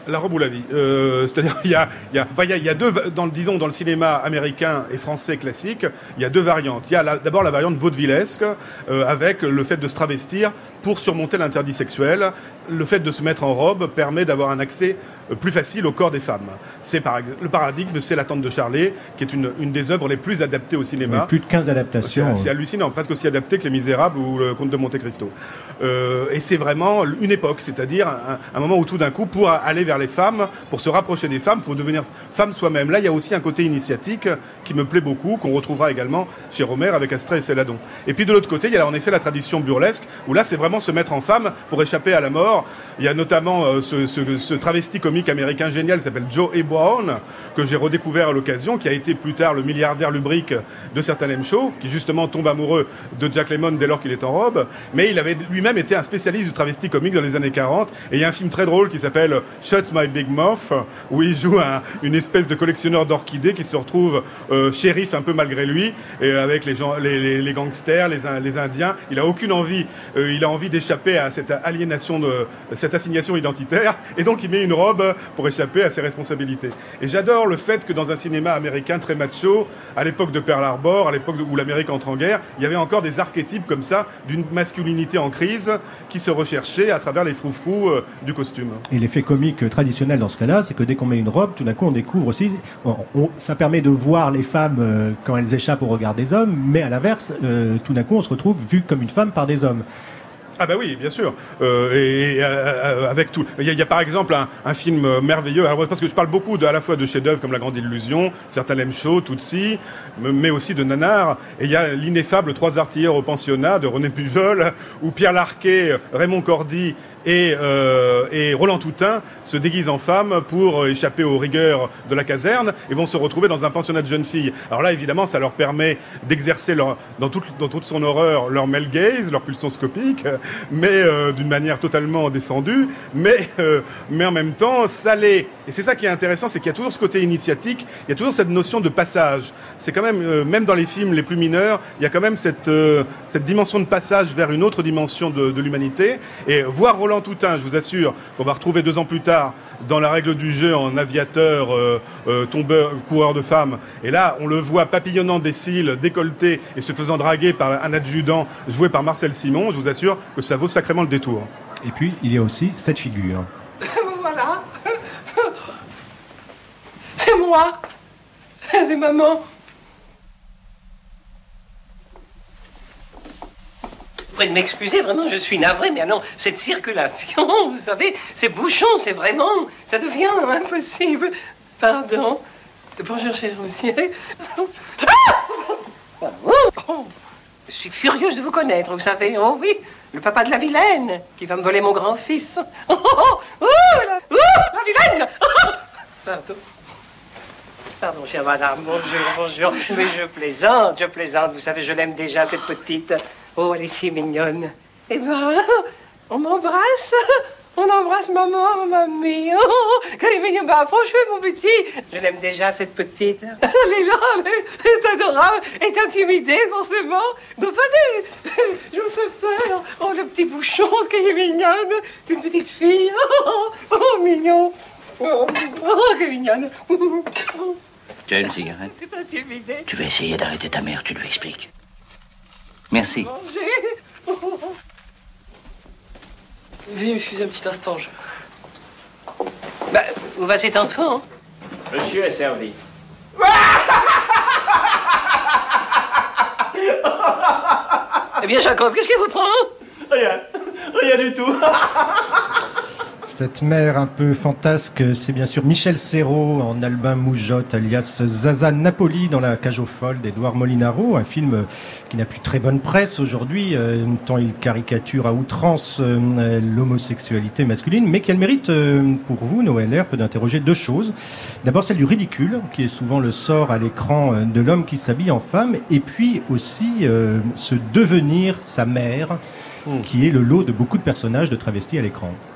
La robe ou la vie. Euh, c'est-à-dire, il y a, il y a, enfin, il y a, il y a deux, dans le, disons, dans le cinéma américain et français classique, il y a deux variantes. Il y a la, d'abord la variante vaudevillesque, euh, avec le fait de se travestir pour surmonter l'interdit sexuel. Le fait de se mettre en robe permet d'avoir un accès plus facile au corps des femmes. C'est par, le paradigme, c'est La Tante de Charlet, qui est une, une des œuvres les plus adaptées au cinéma. Oui, plus de quinze adaptations. C'est, c'est hallucinant, presque aussi adapté que Les Misérables ou Le Comte de Monte Cristo. Euh, et c'est vraiment une époque, c'est-à-dire un, un moment où tout d'un coup, pour aller vers les femmes, pour se rapprocher des femmes, il faut devenir femme soi-même. Là, il y a aussi un côté initiatique qui me plaît beaucoup, qu'on retrouvera également chez Romer avec Astrée et Céladon. Et puis de l'autre côté, il y a en effet la tradition burlesque, où là, c'est vraiment se mettre en femme pour échapper à la mort. Il y a notamment euh, ce, ce, ce travesti comique américain génial qui s'appelle Joe A. Brown, que j'ai redécouvert à l'occasion, qui a été plus tard le milliardaire lubrique de Certain M Show, qui justement tombe amoureux de Jack Lemmon dès lors qu'il est en robe. Mais il avait lui-même été un spécialiste du travesti comique dans les années quarante. Et il y a un film très drôle qui s'appelle Shut My Big Mouth, où il joue un, une espèce de collectionneur d'orchidées qui se retrouve euh, shérif un peu malgré lui, et avec les, gens, les, les, les gangsters, les, les Indiens. Il a aucune envie, euh, il a envie d'échapper à cette aliénation, de, cette assignation identitaire, et donc il met une robe pour échapper à ses responsabilités. Et j'adore le fait que dans un cinéma américain très macho, à l'époque de Pearl Harbor, à l'époque où l'Amérique entre en guerre, il y avait encore des archétypes comme ça d'une masculinité en crise qui se recherchait à travers les froufrous euh, du costume. Et l'effet comique traditionnel dans ce cas-là, c'est que dès qu'on met une robe, tout d'un coup on découvre aussi, on, on, ça permet de voir les femmes euh, quand elles échappent au regard des hommes, mais à l'inverse, euh, tout d'un coup on se retrouve vu comme une femme par des hommes. Ah bah oui, bien sûr. Euh, et, et euh, avec tout, il y, a, il y a par exemple un, un film merveilleux. Alors parce que je parle beaucoup de, à la fois de chefs-d'œuvre comme La Grande Illusion, Certain M Show, Tootsie, mais aussi de Nanar. Et il y a l'ineffable Trois artilleurs au pensionnat de René Pujol, où Pierre Larquet, Raymond Cordy et, euh, et Roland Toutain se déguisent en femmes pour échapper aux rigueurs de la caserne et vont se retrouver dans un pensionnat de jeunes filles. Alors là, évidemment, ça leur permet d'exercer leur, dans, toute, dans toute son horreur leur male gaze, leur pulsion scopique, mais euh, d'une manière totalement défendue, mais, euh, mais en même temps salée. Et c'est ça qui est intéressant, c'est qu'il y a toujours ce côté initiatique, il y a toujours cette notion de passage. C'est quand même, euh, même dans les films les plus mineurs, il y a quand même cette, euh, cette dimension de passage vers une autre dimension de, de l'humanité. Et voir Roland Toutain, je vous assure, qu'on va retrouver deux ans plus tard dans La Règle du jeu en aviateur, euh, euh, tombeur, coureur de femmes. Et là, on le voit papillonnant des cils, décolleté et se faisant draguer par un adjudant joué par Marcel Simon. Je vous assure que ça vaut sacrément le détour. Et puis, il y a aussi cette figure. Voilà. C'est moi. C'est maman. Vous pourrez m'excuser, vraiment, je suis navré, mais non, cette circulation, vous savez, ces bouchons, c'est vraiment, ça devient impossible. Pardon. Bonjour, cher Roussier. Ah oh, je suis furieuse de vous connaître, vous savez. Oh oui, le papa de la vilaine, qui va me voler mon grand-fils. Oh, oh, oh, la, oh, la vilaine. Oh, pardon. Pardon, chère madame, bonjour, bonjour. Mais je plaisante, je plaisante. Vous savez, je l'aime déjà, cette petite. Oh, elle est si mignonne. Eh ben, on m'embrasse. On embrasse maman, mamie. Oh, qu'elle est mignonne. Bah, franchement, mon petit, je l'aime déjà, cette petite. Elle est là, elle est, elle est adorable. Elle est intimidée, forcément. Mais venez, je me fais peur. Oh, le petit bouchon, ce qu'elle est mignonne. C'est une petite fille. Oh, oh, oh mignon. Oh, oh, qu'elle est mignonne. Tu as une cigarette? Tu vas essayer d'arrêter ta mère, tu lui expliques. Merci. Veuillez m'excuser un petit instant, je... Bah, où va cet enfant? Monsieur est servi. Eh bien, Jacob, qu'est-ce qui vous prend? Rien. Rien du tout. Cette mère un peu fantasque, c'est bien sûr Michel Serrault en Albin Moujotte, alias Zaza Napoli dans La Cage aux folles d'Édouard Molinaro, un film qui n'a plus très bonne presse aujourd'hui, euh, tant il caricature à outrance euh, l'homosexualité masculine, mais qui a le mérite, euh, pour vous, Noël Herpe, d'interroger deux choses. D'abord celle du ridicule, qui est souvent le sort à l'écran de l'homme qui s'habille en femme, et puis aussi euh, ce devenir sa mère, mmh. qui est le lot de beaucoup de personnages de travestis à l'écran.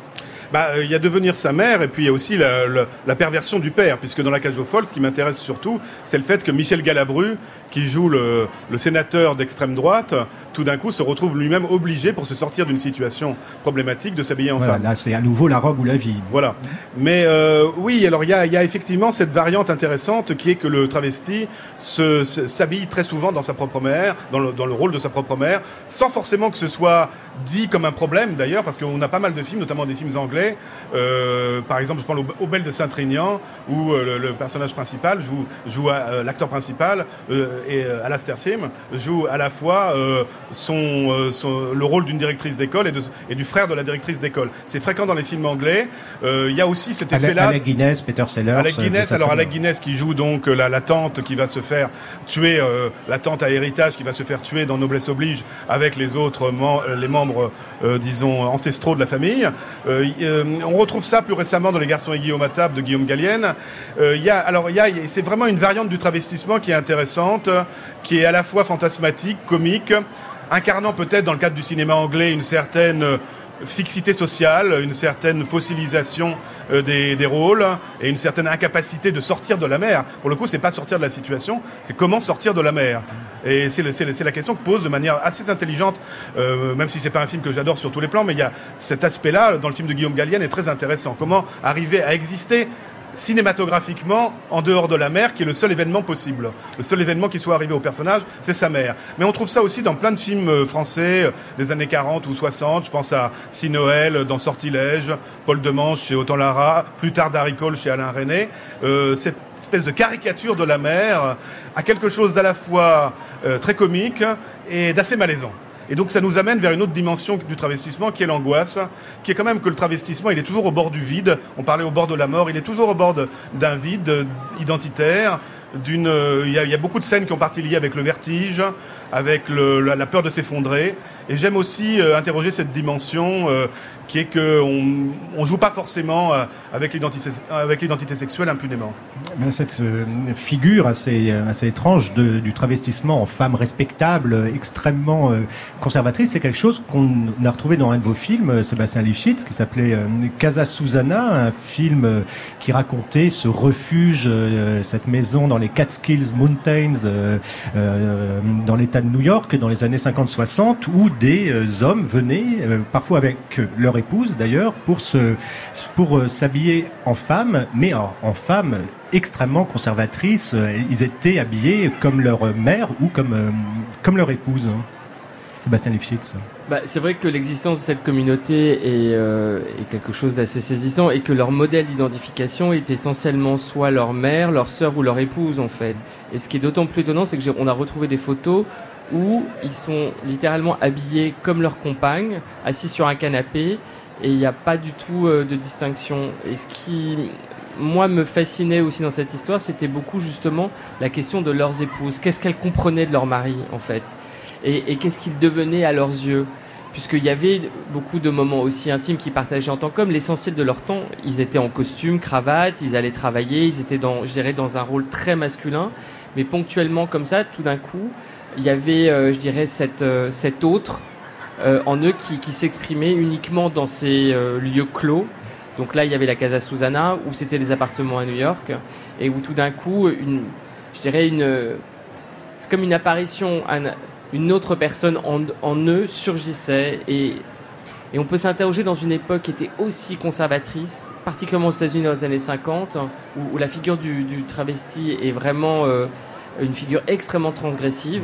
Bah, il y a devenir sa mère, et puis il y a aussi la, la, la perversion du père, puisque dans La Cage aux folles, ce qui m'intéresse surtout, c'est le fait que Michel Galabru, qui joue le, le sénateur d'extrême droite, tout d'un coup se retrouve lui-même obligé, pour se sortir d'une situation problématique, de s'habiller en voilà, femme. Là, c'est à nouveau la robe ou la vie. Voilà. Mais euh, oui, alors il y a, y a effectivement cette variante intéressante qui est que le travesti se, se, s'habille très souvent dans sa propre mère, dans le, dans le rôle de sa propre mère, sans forcément que ce soit dit comme un problème d'ailleurs, parce qu'on a pas mal de films, notamment des films anglais. Euh, par exemple, je pense au Belle de Saint-Trignan, où euh, le, le personnage principal joue, joue à, euh, l'acteur principal euh, et euh, Alastair Sim joue à la fois euh, son, euh, son, le rôle d'une directrice d'école et, de, et du frère de la directrice d'école. C'est fréquent dans les films anglais. Il euh, y a aussi cet effet-là. Alec Guinness, Peter Sellers. Alec Guinness, alors Alec Guinness qui joue donc la, la tante qui va se faire tuer, euh, la tante à héritage qui va se faire tuer dans Noblesse oblige avec les autres mem- les membres, euh, disons, ancestraux de la famille. Euh, euh, on retrouve ça plus récemment dans Les Garçons et Guillaume à table de Guillaume Gallienne. Euh, y a, alors, y a, c'est vraiment une variante du travestissement qui est intéressante, qui est à la fois fantasmatique, comique, incarnant peut-être dans le cadre du cinéma anglais une certaine fixité sociale, une certaine fossilisation euh, des, des rôles et une certaine incapacité de sortir de la mer. Pour le coup, c'est pas sortir de la situation, c'est comment sortir de la mer. Et c'est, le, c'est, le, c'est la question que pose de manière assez intelligente, euh, même si c'est pas un film que j'adore sur tous les plans, mais il y a cet aspect-là dans le film de Guillaume Gallienne est très intéressant. Comment arriver à exister cinématographiquement en dehors de la mer, qui est le seul événement possible. Le seul événement qui soit arrivé au personnage, c'est sa mère. Mais on trouve ça aussi dans plein de films français des années quarante ou soixante. Je pense à Si Noël dans Sortilège, Paul Demange chez Autant Lara, plus tard Darry Cole chez Alain Resnais. Euh, cette espèce de caricature de la mer a quelque chose d'à la fois euh, très comique et d'assez malaisant. Et donc ça nous amène vers une autre dimension du travestissement qui est l'angoisse, qui est quand même que le travestissement, il est toujours au bord du vide. On parlait au bord de la mort, il est toujours au bord de, d'un vide identitaire. D'une, il y a, il y a beaucoup de scènes qui ont partie liées avec le vertige, avec le, la, la peur de s'effondrer. Et j'aime aussi euh, interroger cette dimension euh, qui est qu'on on joue pas forcément euh, avec l'identité, avec l'identité sexuelle impunément. Mais cette euh, figure assez, assez étrange de, du travestissement en femme respectable, extrêmement euh, conservatrice, c'est quelque chose qu'on a retrouvé dans un de vos films, Sébastien Lifshitz, qui s'appelait euh, Casa Susana, un film euh, qui racontait ce refuge, euh, cette maison dans les Catskills Mountains, euh, euh, dans l'État de New York, dans les années cinquante soixante, où des euh, hommes venaient, euh, parfois avec euh, leur épouse d'ailleurs, pour se, pour euh, s'habiller en femme, mais en, en femme extrêmement conservatrice. Ils étaient habillés comme leur mère ou comme euh, comme leur épouse. Sébastien Lifshitz. Bah, c'est vrai que l'existence de cette communauté est, euh, est quelque chose d'assez saisissant et que leur modèle d'identification est essentiellement soit leur mère, leur sœur ou leur épouse en fait. Et ce qui est d'autant plus étonnant, c'est que j'ai, on a retrouvé des photos où ils sont littéralement habillés comme leur compagne, assis sur un canapé, et il n'y a pas du tout euh, de distinction. Et ce qui, moi, me fascinait aussi dans cette histoire, c'était beaucoup justement la question de leurs épouses. Qu'est-ce qu'elles comprenaient de leur mari en fait ? Et, et qu'est-ce qu'ils devenaient à leurs yeux ? Puisqu'il y avait beaucoup de moments aussi intimes qu'ils partageaient en tant qu'hommes. L'essentiel de leur temps, ils étaient en costume, cravate, ils allaient travailler, ils étaient dans, je dirais, dans un rôle très masculin. Mais ponctuellement, comme ça, tout d'un coup, il y avait, euh, je dirais, cette, euh, cet autre euh, en eux qui, qui s'exprimait uniquement dans ces euh, lieux clos. Donc là, il y avait la Casa Susana, où c'était des appartements à New York, et où tout d'un coup, une, je dirais, une, c'est comme une apparition... Un, une autre personne en, en eux surgissait et, et on peut s'interroger dans une époque qui était aussi conservatrice, particulièrement aux États-Unis dans les années cinquante, où, où la figure du, du travesti est vraiment euh, une figure extrêmement transgressive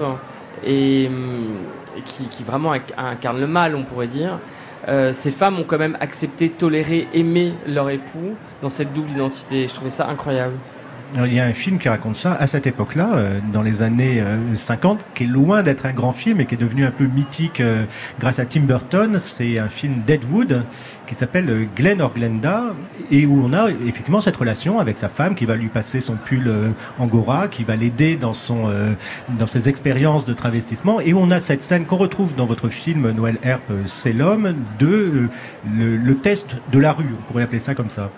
et, et qui, qui vraiment incarne le mal, on pourrait dire. Euh, ces femmes ont quand même accepté, toléré, aimé leur époux dans cette double identité. Je trouvais ça incroyable. Alors, il y a un film qui raconte ça à cette époque-là, euh, dans les années euh, cinquante, qui est loin d'être un grand film et qui est devenu un peu mythique euh, grâce à Tim Burton. C'est un film Deadwood qui s'appelle euh, Glen or Glenda, et où on a effectivement cette relation avec sa femme qui va lui passer son pull euh, angora, qui va l'aider dans son euh, dans ses expériences de travestissement, et où on a cette scène qu'on retrouve dans votre film Noël Earp, euh, C'est l'homme, de euh, le, le test de la rue, on pourrait appeler ça comme ça.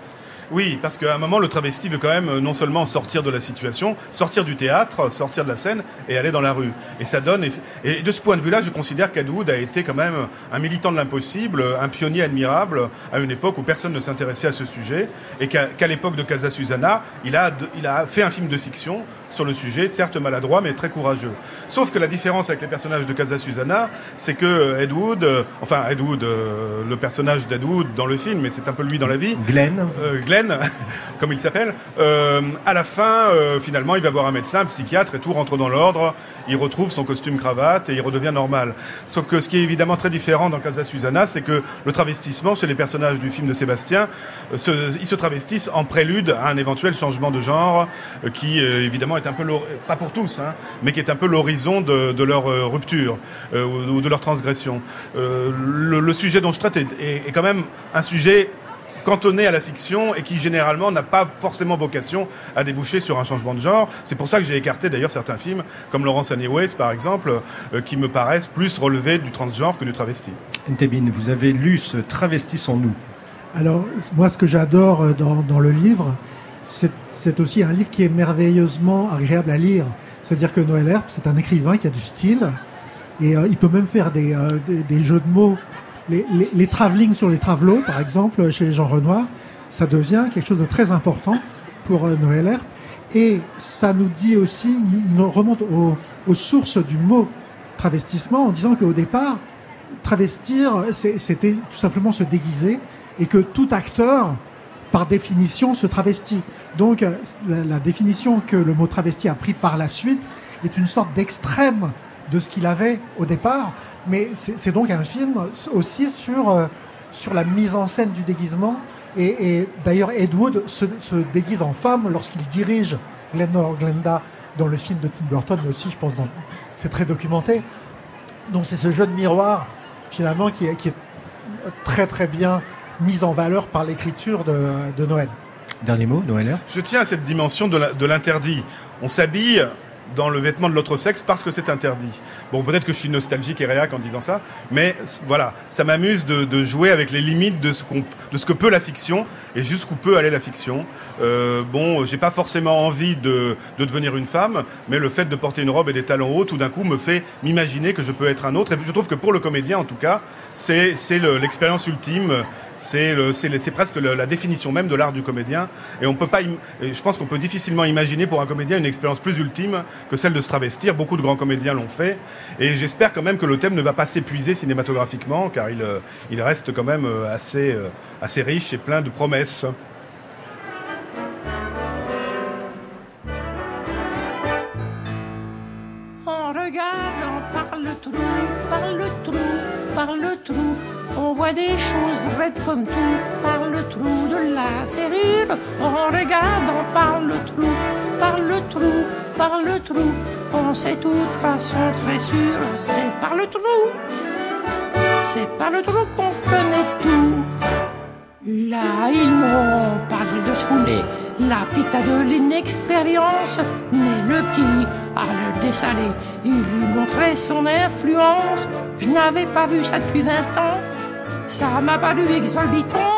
Oui, parce qu'à un moment, le travesti veut quand même non seulement sortir de la situation, sortir du théâtre, sortir de la scène et aller dans la rue. Et ça donne... Et de ce point de vue-là, je considère qu'Ed Wood a été quand même un militant de l'impossible, un pionnier admirable à une époque où personne ne s'intéressait à ce sujet et qu'à, qu'à l'époque de Casa Susana, il a, il a fait un film de fiction sur le sujet, certes maladroit, mais très courageux. Sauf que la différence avec les personnages de Casa Susana, c'est que Ed Wood, euh, enfin Ed Wood, euh, le personnage d'Ed Wood dans le film, mais c'est un peu lui dans la vie. Glenn. Euh, Glenn, comme il s'appelle. Euh, à la fin, euh, finalement, il va voir un médecin, un psychiatre, et tout rentre dans l'ordre. Il retrouve son costume cravate et il redevient normal. Sauf que ce qui est évidemment très différent dans Casa Susana, c'est que le travestissement chez les personnages du film de Sébastien, euh, se, ils se travestissent en prélude à un éventuel changement de genre, euh, qui euh, évidemment est un peu, pas pour tous, hein, mais qui est un peu l'horizon de, de leur euh, rupture euh, ou, ou de leur transgression. Euh, le, le sujet dont je traite est, est, est quand même un sujet cantonné à la fiction et qui généralement n'a pas forcément vocation à déboucher sur un changement de genre. C'est pour ça que j'ai écarté d'ailleurs certains films, comme Laurence Anyways par exemple, euh, qui me paraissent plus relevés du transgenre que du travesti. Ntebine, vous avez lu ce Travestissons-nous. Alors, moi ce que j'adore dans, dans le livre, c'est, c'est aussi un livre qui est merveilleusement agréable à lire. C'est-à-dire que Noël Herp, c'est un écrivain qui a du style et euh, il peut même faire des, euh, des, des jeux de mots. Les, les, les travelling sur les travelots, par exemple, chez Jean Renoir, ça devient quelque chose de très important pour euh, Noël Herp. Et ça nous dit aussi, il, il nous remonte au, aux sources du mot travestissement en disant qu'au départ, travestir, c'est, c'était tout simplement se déguiser et que tout acteur, par définition, se travestit. Donc, la, la définition que le mot travesti a pris par la suite est une sorte d'extrême de ce qu'il avait au départ. Mais c'est, c'est donc un film aussi sur, euh, sur la mise en scène du déguisement. Et, et d'ailleurs, Ed Wood se, se déguise en femme lorsqu'il dirige Glenn Glenda dans le film de Tim Burton, mais aussi, je pense, dans, c'est très documenté. Donc c'est ce jeu de miroir, finalement, qui est, qui est très très bien mis en valeur par l'écriture de, de Noël. Dernier mot, Noël. Je tiens à cette dimension de, la, de l'interdit. On s'habille dans le vêtement de l'autre sexe parce que c'est interdit. Bon, peut-être que je suis nostalgique et réac en disant ça, mais voilà, ça m'amuse de, de jouer avec les limites de ce, qu'on, de ce que peut la fiction et jusqu'où peut aller la fiction. Euh, bon, j'ai pas forcément envie de, de devenir une femme, mais le fait de porter une robe et des talons hauts, tout d'un coup, me fait m'imaginer que je peux être un autre. Et je trouve que pour le comédien, en tout cas, c'est, c'est le, l'expérience ultime. C'est, le, c'est, le, c'est presque le, la définition même de l'art du comédien. Et on peut pas, im- et je pense qu'on peut difficilement imaginer pour un comédien une expérience plus ultime que celle de se travestir. Beaucoup de grands comédiens l'ont fait. Et j'espère quand même que le thème ne va pas s'épuiser cinématographiquement, car il, il reste quand même assez, assez riche et plein de promesses. On regarde, on parle le trou, par le trou, par le trou. On voit des choses raides comme tout, par le trou de la serrure. On regarde, on parle le trou, par le trou, par le trou. On sait de toute façon très sûr, c'est par le trou. C'est par le trou qu'on connaît tout. Là, ils m'ont parlé de se fouler. La petite a de l'inexpérience, mais le petit a le dessalé. Il lui montrait son influence. Je n'avais pas vu ça depuis vingt ans. Ça m'a paru exorbitant.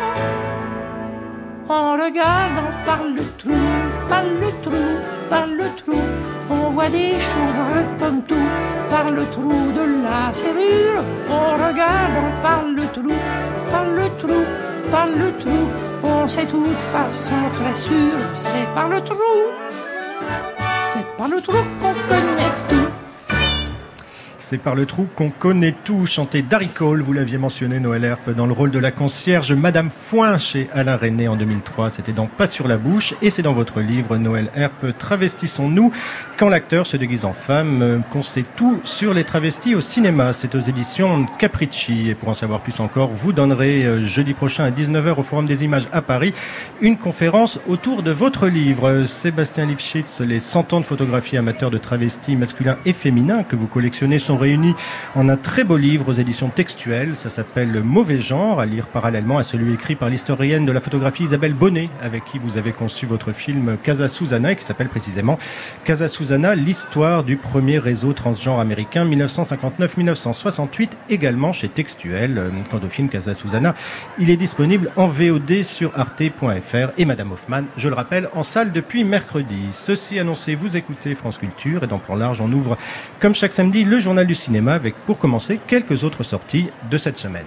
On regarde, on parle le trou, par le trou, par le trou. On voit des choses raides comme tout, par le trou de la serrure. On regarde, on parle le trou, par le trou, par le trou. On sait de toute façon très sûr, c'est par le trou. C'est par le trou qu'on connaît tout. C'est par le trou qu'on connaît tout, chanté Darry Cole, vous l'aviez mentionné, Noël Herp, dans le rôle de la concierge Madame Foin chez Alain Resnais en deux mille trois. C'était dans Pas sur la bouche, et c'est dans votre livre, Noël Herp, Travestissons-nous, quand l'acteur se déguise en femme, qu'on sait tout sur les travestis au cinéma. C'est aux éditions Capricci, et pour en savoir plus encore, vous donnerez jeudi prochain à dix-neuf heures au Forum des Images à Paris une conférence autour de votre livre. Sébastien Lifshitz, les cent ans de photographie amateur de travestis masculins et féminins que vous collectionnez sont sont réunis en un très beau livre aux éditions textuelles. Ça s'appelle Mauvais genre, à lire parallèlement à celui écrit par l'historienne de la photographie Isabelle Bonnet, avec qui vous avez conçu votre film Casa Susana, et qui s'appelle précisément Casa Susana, l'histoire du premier réseau transgenre américain dix-neuf cent cinquante-neuf à dix-neuf cent soixante-huit, également chez Textuel. Quant au film Casa Susana, il est disponible en V O D sur arte point f r et Madame Hoffman, je le rappelle, en salle depuis mercredi. Ceci annoncé, vous écoutez France Culture, et dans Plan Large, on ouvre, comme chaque samedi, le journal du cinéma avec, pour commencer, quelques autres sorties de cette semaine.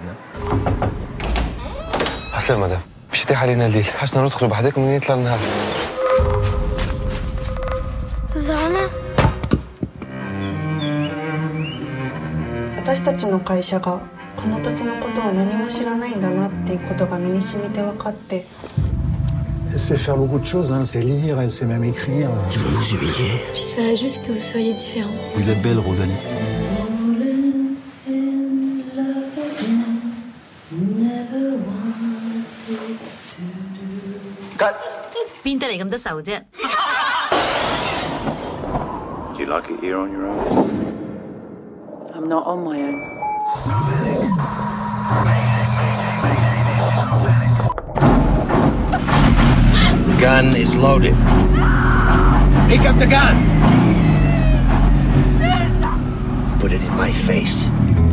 عسلامة مدام مش يتيح علينا الليل حشنا ندخل بحداك من يطلع النهار زعنا 私たちの会社がこの土地のことを何も知らないんだなっていうことが身に染みて分かって Elle sait faire beaucoup de choses, hein. Elle sait lire, elle sait même écrire. Je veux vous humilier. J'espérais juste que vous soyez différent. Vous êtes belle, Rosalie. 빈탄 애금도 싸우지. Do you like it here on your own? I'm not on my own. The gun is loaded. Pick up the gun! Put it in my face.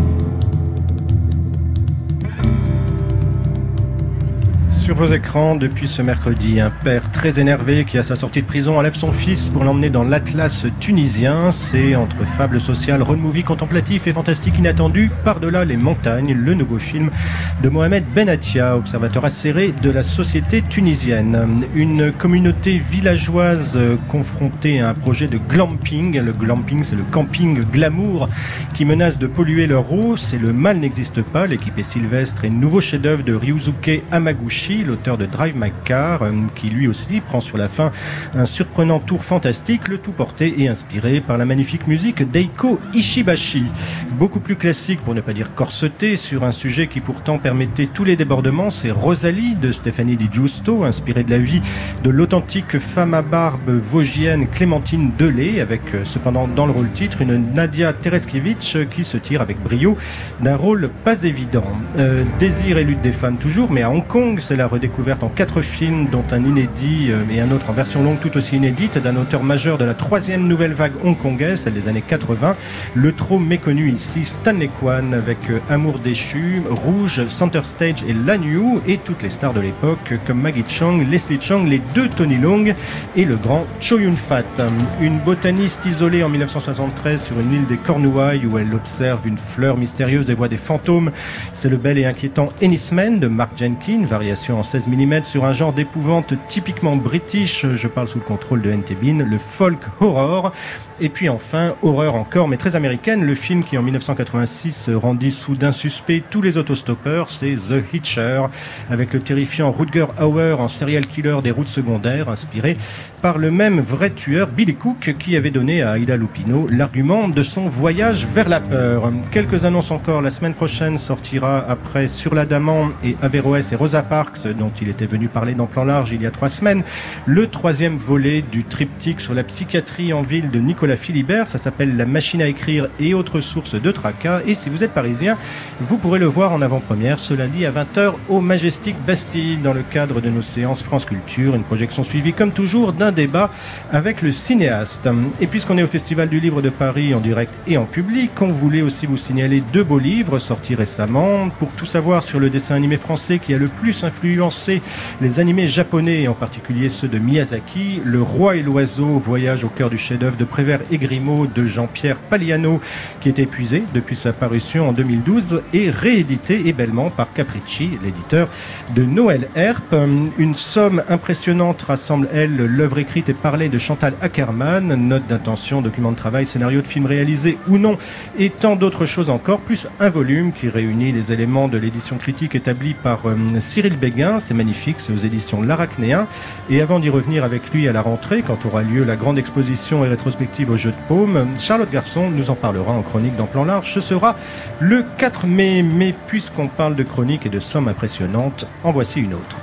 Sur vos écrans, depuis ce mercredi, un père très énervé qui, à sa sortie de prison, enlève son fils pour l'emmener dans l'Atlas tunisien. C'est entre fable sociale, road movie contemplatif et fantastique inattendu, par-delà les montagnes, le nouveau film de Mohamed Benatia, observateur acéré de la société tunisienne. Une communauté villageoise confrontée à un projet de glamping. Le glamping, c'est le camping glamour qui menace de polluer leur eau. C'est Le mal n'existe pas, l'équipée sylvestre et nouveau chef-d'œuvre de Ryusuke Hamaguchi, l'auteur de Drive My Car, qui lui aussi prend sur la fin un surprenant tour fantastique, le tout porté et inspiré par la magnifique musique d'Eiko Ishibashi. Beaucoup plus classique, pour ne pas dire corseté, sur un sujet qui pourtant permettait tous les débordements, c'est Rosalie de Stéphanie Di Giusto, inspirée de la vie de l'authentique femme à barbe vosgienne Clémentine Delay, avec cependant dans le rôle titre une Nadia Tereskevich qui se tire avec brio d'un rôle pas évident. Euh, désir et lutte des femmes toujours, mais à Hong Kong, c'est la redécouverte en quatre films, dont un inédit et un autre en version longue tout aussi inédite, d'un auteur majeur de la troisième nouvelle vague hongkongaise, celle des années quatre-vingts, le trop méconnu ici Stanley Kwan, avec Amour déchu, Rouge, Center Stage et Lanyu, et toutes les stars de l'époque comme Maggie Cheung, Leslie Cheung, les deux Tony Leung et le grand Chow Yun-fat. Une botaniste isolée en dix-neuf cent soixante-treize sur une île des Cornouailles où elle observe une fleur mystérieuse et voit des fantômes. C'est le bel et inquiétant Ennismen de Mark Jenkins, variation en seize millimètres sur un genre d'épouvante typiquement british, je parle sous le contrôle de N T Bean, le folk horror. Et puis enfin, horreur encore, mais très américaine, le film qui en dix-neuf cent quatre-vingt-six rendit soudain suspect tous les autostoppeurs, c'est The Hitcher, avec le terrifiant Rutger Hauer en serial killer des routes secondaires, inspiré par le même vrai tueur Billy Cook qui avait donné à Aida Lupino l'argument de son voyage vers la peur. Quelques annonces encore, la semaine prochaine sortira après Sur l'Adamant et Averroès et Rosa Parks, dont il était venu parler dans Plan Large il y a trois semaines, le troisième volet du triptyque sur la psychiatrie en ville de Nicolas Philibert. Ça s'appelle La machine à écrire et autres sources de tracas, et si vous êtes parisien, vous pourrez le voir en avant-première ce lundi à vingt heures au Majestic Bastille dans le cadre de nos séances France Culture, une projection suivie comme toujours d'un débat avec le cinéaste. Et puisqu'on est au Festival du Livre de Paris en direct et en public, on voulait aussi vous signaler deux beaux livres sortis récemment. Pour tout savoir sur le dessin animé français qui a le plus influencé les animés japonais, et en particulier ceux de Miyazaki, Le Roi et l'Oiseau, voyage au cœur du chef-d'œuvre de Prévert et Grimaud de Jean-Pierre Pagliano, qui est épuisé depuis sa parution en deux mille douze et réédité et bellement par Capricci, l'éditeur de Noël Herp. Une somme impressionnante rassemble, elle, l'œuvre écrite et parlée de Chantal Ackerman, note d'intention, document de travail, scénario de film réalisé ou non, et tant d'autres choses encore, plus un volume qui réunit les éléments de l'édition critique établie par euh, Cyril Béguin. C'est magnifique, c'est aux éditions L'Arachnéen. Et avant d'y revenir avec lui à la rentrée, quand aura lieu la grande exposition et rétrospective au Jeu de Paume, Charlotte Garçon nous en parlera en chronique dans Plan Large. Ce sera le quatre mai, mais puisqu'on parle de chronique et de sommes impressionnantes, en voici une autre.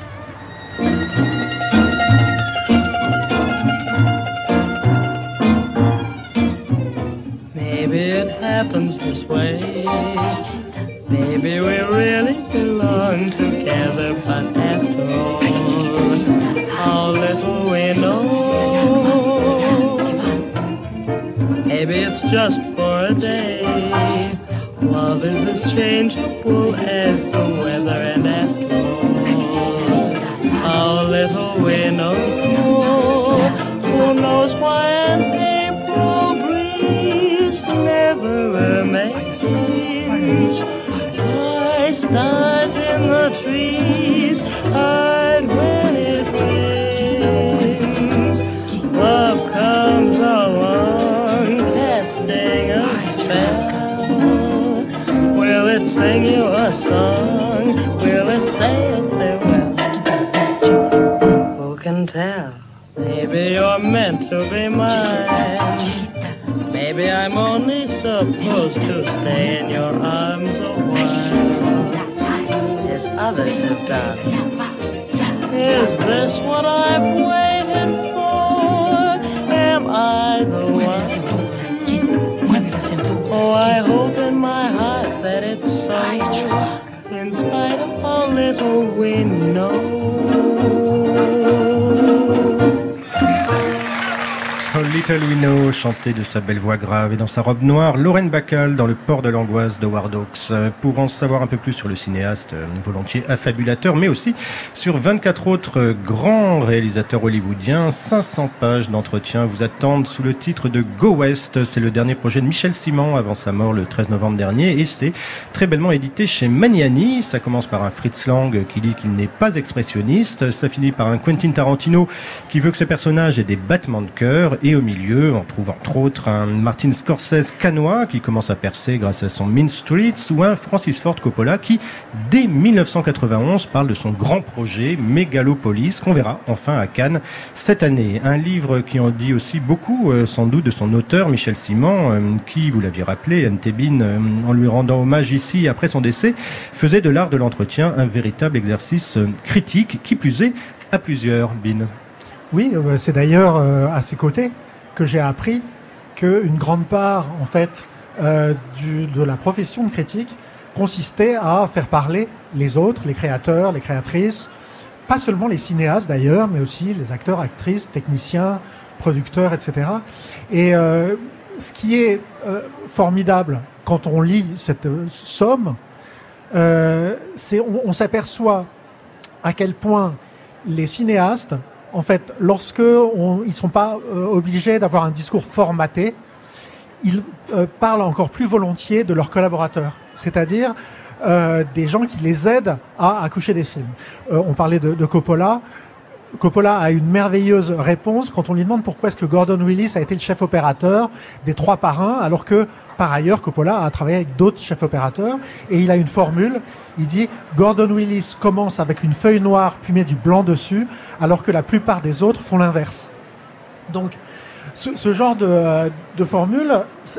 Maybe it happens this way. Maybe we really belong together, but after all, how little we know. Maybe it's just for a day. Love is as changeable as the weather, and after all, how little we know. Who knows why an April breeze never makes why stars in the trees hide when it rains. Love comes along, casting a spell. Will it sing you a song? Will it say it farewell? Who can tell? Maybe you're meant to be mine. Maybe I'm only supposed to stay in your arms a while, as others have done. Is this what I've waited for? Am I the one? Oh, I hope in my heart that it's so, in spite of how little we know. How Little We Know, chanté de sa belle voix grave et dans sa robe noire, Lorraine Bacall dans Le port de l'angoisse de Howard Hawks. Pour en savoir un peu plus sur le cinéaste, volontiers affabulateur, mais aussi sur vingt-quatre autres grands réalisateurs hollywoodiens, cinq cents pages d'entretien vous attendent sous le titre de Go West. C'est le dernier projet de Michel Simon avant sa mort le treize novembre dernier et c'est très bellement édité chez Maniani. Ça commence par un Fritz Lang qui dit qu'il n'est pas expressionniste, ça finit par un Quentin Tarantino qui veut que ses personnages aient des battements de cœur. Et au milieu, on trouve entre autres un Martin Scorsese canois qui commence à percer grâce à son Mean Streets ou un Francis Ford Coppola qui, dès dix-neuf cent quatre-vingt-onze, parle de son grand projet Megalopolis qu'on verra enfin à Cannes cette année. Un livre qui en dit aussi beaucoup, euh, sans doute, de son auteur Michel Simon, euh, qui, vous l'aviez rappelé, Anne Tébine, euh, en lui rendant hommage ici après son décès, faisait de l'art de l'entretien un véritable exercice euh, critique, qui plus est, à plusieurs, Bin. Oui, c'est d'ailleurs à ses côtés que j'ai appris qu'une grande part, en fait, euh, du, de la profession de critique consistait à faire parler les autres, les créateurs, les créatrices, pas seulement les cinéastes d'ailleurs, mais aussi les acteurs, actrices, techniciens, producteurs, et cetera. Et euh, ce qui est euh, formidable quand on lit cette euh, somme, euh, c'est on, on s'aperçoit à quel point les cinéastes, en fait, lorsque on, ils sont pas euh, obligés d'avoir un discours formaté, ils euh, parlent encore plus volontiers de leurs collaborateurs, c'est-à-dire euh, des gens qui les aident à accoucher des films. Euh, on parlait de, de Coppola. Coppola a une merveilleuse réponse quand on lui demande pourquoi est-ce que Gordon Willis a été le chef opérateur des Trois Parrains, alors que, par ailleurs, Coppola a travaillé avec d'autres chefs opérateurs, et il a une formule. Il dit « Gordon Willis commence avec une feuille noire puis met du blanc dessus, alors que la plupart des autres font l'inverse. » Donc, ce, ce genre de, de formule,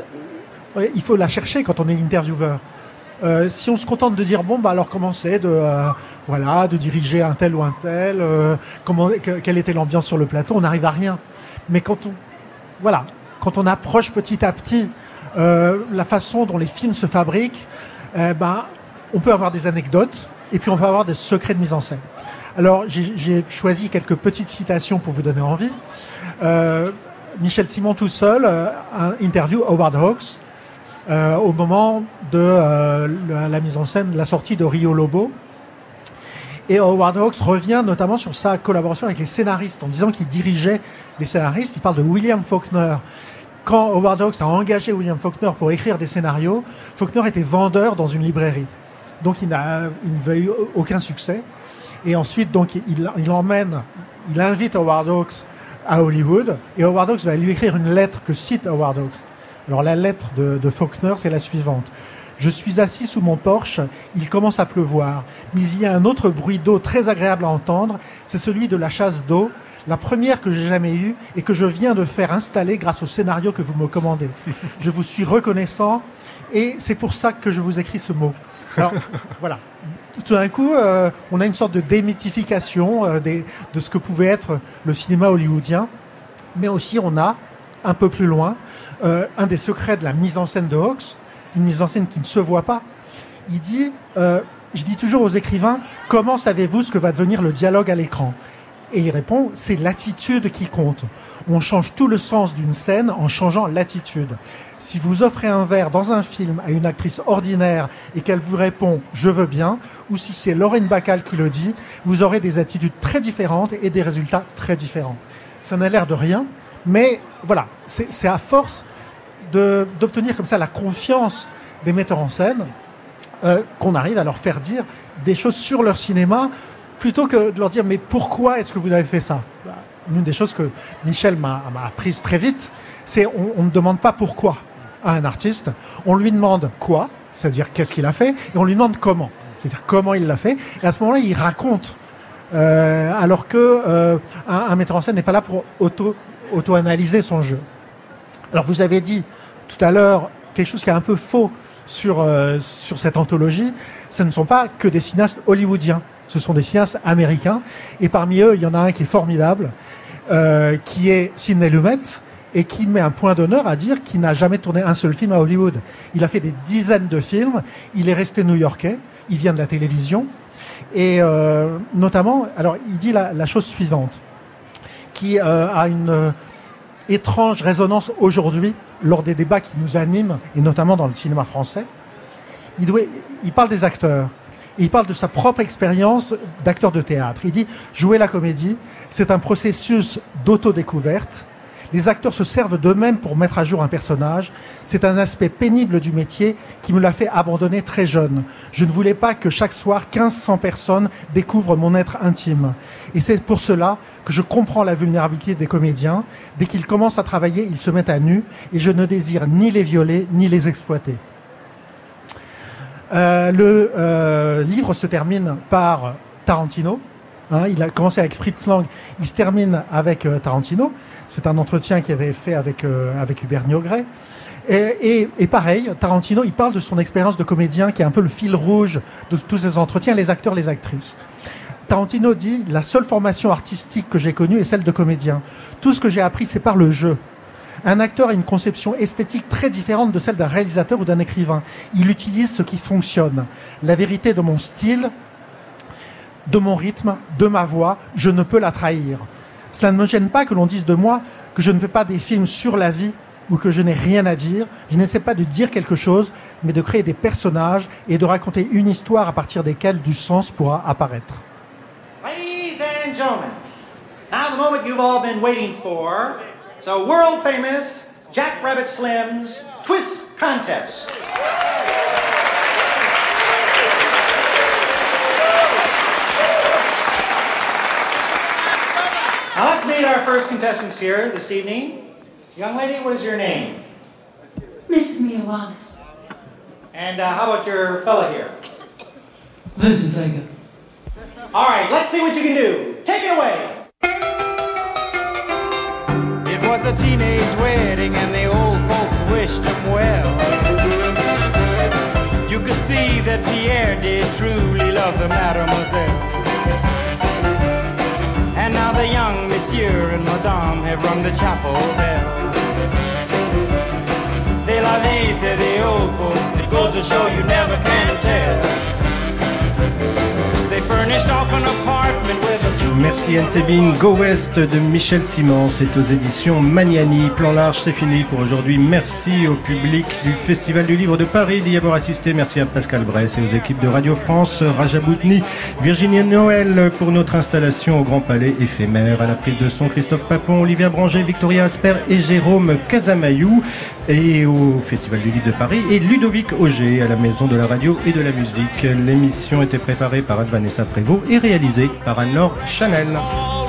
il faut la chercher quand on est intervieweur. Euh, si on se contente de dire bon bah alors comment c'est de euh, voilà de diriger un tel ou un tel, euh, comment que, quelle était l'ambiance sur le plateau, on n'arrive à rien. Mais quand on voilà quand on approche petit à petit euh, la façon dont les films se fabriquent, euh, ben on peut avoir des anecdotes et puis on peut avoir des secrets de mise en scène. Alors j'ai, j'ai choisi quelques petites citations pour vous donner envie. Euh, Michel Simon tout seul, euh, un interview Howard Hawks. Euh, au moment de euh, la, la mise en scène, la sortie de Rio Lobo. Et Howard Hawks revient notamment sur sa collaboration avec les scénaristes, en disant qu'il dirigeait les scénaristes. Il parle de William Faulkner. Quand Howard Hawks a engagé William Faulkner pour écrire des scénarios, Faulkner était vendeur dans une librairie. Donc il n'a il n'a eu aucun succès. Et ensuite, donc, il, il emmène, il invite Howard Hawks à Hollywood. Et Howard Hawks va lui écrire une lettre que cite Howard Hawks. Alors la lettre de, de Faulkner, c'est la suivante. « Je suis assis sous mon porche, il commence à pleuvoir, mais il y a un autre bruit d'eau très agréable à entendre, c'est celui de la chasse d'eau, la première que j'ai jamais eue et que je viens de faire installer grâce au scénario que vous me commandez. Je vous suis reconnaissant et c'est pour ça que je vous écris ce mot. » Alors voilà, tout d'un coup, euh, on a une sorte de démythification euh, des, de ce que pouvait être le cinéma hollywoodien, mais aussi on a, un peu plus loin, Euh, un des secrets de la mise en scène de Hawks, une mise en scène qui ne se voit pas. Il dit, euh, je dis toujours aux écrivains, comment savez-vous ce que va devenir le dialogue à l'écran ? Et il répond, c'est l'attitude qui compte. On change tout le sens d'une scène en changeant l'attitude. Si vous offrez un verre dans un film à une actrice ordinaire et qu'elle vous répond « je veux bien », ou si c'est Lorraine Bacall qui le dit, vous aurez des attitudes très différentes et des résultats très différents. Ça n'a l'air de rien, mais voilà, c'est, c'est à force de, d'obtenir comme ça la confiance des metteurs en scène euh, qu'on arrive à leur faire dire des choses sur leur cinéma plutôt que de leur dire « mais pourquoi est-ce que vous avez fait ça ?» Une des choses que Michel m'a, m'a apprise très vite, c'est on, on ne demande pas pourquoi à un artiste, on lui demande quoi, c'est-à-dire qu'est-ce qu'il a fait, et on lui demande comment, c'est-à-dire comment il l'a fait, et à ce moment-là, il raconte, euh, alors que euh, un, un metteur en scène n'est pas là pour auto, auto-analyser son jeu. Alors vous avez dit tout à l'heure quelque chose qui est un peu faux sur, euh, sur cette anthologie, ce ne sont pas que des cinéastes hollywoodiens, ce sont des cinéastes américains, et parmi eux, il y en a un qui est formidable, euh, qui est Sidney Lumet, et qui met un point d'honneur à dire qu'il n'a jamais tourné un seul film à Hollywood. Il a fait des dizaines de films, il est resté new-yorkais, il vient de la télévision, et euh, notamment, alors il dit la, la chose suivante, qui euh, a une euh, étrange résonance aujourd'hui lors des débats qui nous animent, et notamment dans le cinéma français. Il, doit, il parle des acteurs, et il parle de sa propre expérience d'acteur de théâtre. Il dit « Jouer la comédie, c'est un processus d'autodécouverte. Les acteurs se servent d'eux-mêmes pour mettre à jour un personnage. C'est un aspect pénible du métier qui me l'a fait abandonner très jeune. Je ne voulais pas que chaque soir, quinze cents personnes découvrent mon être intime. Et c'est pour cela que je comprends la vulnérabilité des comédiens. Dès qu'ils commencent à travailler, ils se mettent à nu et je ne désire ni les violer, ni les exploiter. » Euh, le euh, livre se termine par Tarantino. Hein, il a commencé avec Fritz Lang, il se termine avec euh, Tarantino. C'est un entretien qu'il avait fait avec euh, avec Hubert Niogret. Et, et, et pareil, Tarantino, il parle de son expérience de comédien, qui est un peu le fil rouge de tous ces entretiens, les acteurs, les actrices. Tarantino dit « La seule formation artistique que j'ai connue est celle de comédien. Tout ce que j'ai appris, c'est par le jeu. Un acteur a une conception esthétique très différente de celle d'un réalisateur ou d'un écrivain. Il utilise ce qui fonctionne. La vérité de mon style, de mon rythme, de ma voix, je ne peux la trahir. Cela ne me gêne pas que l'on dise de moi que je ne fais pas des films sur la vie ou que je n'ai rien à dire. Je n'essaie pas de dire quelque chose, mais de créer des personnages et de raconter une histoire à partir desquelles du sens pourra apparaître. » Ladies and gentlemen, now the moment you've all been waiting for, so world famous Jack Rabbit Slim's Twist Contest. Now let's meet our first contestants here this evening. Young lady, what is your name? Missus Mia Wallace. And uh, how about your fella here? Vincent Vega. All right, let's see what you can do. Take it away. It was a teenage wedding and the old folks wished him well. You could see that Pierre did truly love the mademoiselle. And now the young monsieur and madame have rung the chapel bell. C'est la vie, say the old folks, it goes to show you never can tell. They furnished off an apartment with a two... Merci Entebin, Go West de Michel Simon, c'est aux éditions Magnani. Plan large, c'est fini pour aujourd'hui. Merci au public du Festival du Livre de Paris d'y avoir assisté. Merci à Pascal Bress et aux équipes de Radio France, Raja Boutni, Virginie Noël pour notre installation au Grand Palais éphémère. À la prise de son, Christophe Papon, Olivia Branger, Victoria Asper et Jérôme Casamayou. Et au Festival du Livre de Paris et Ludovic Auger à la Maison de la Radio et de la Musique. L'émission était préparée par Vanessa Prévost et réalisée par Anne-Laure Chanel.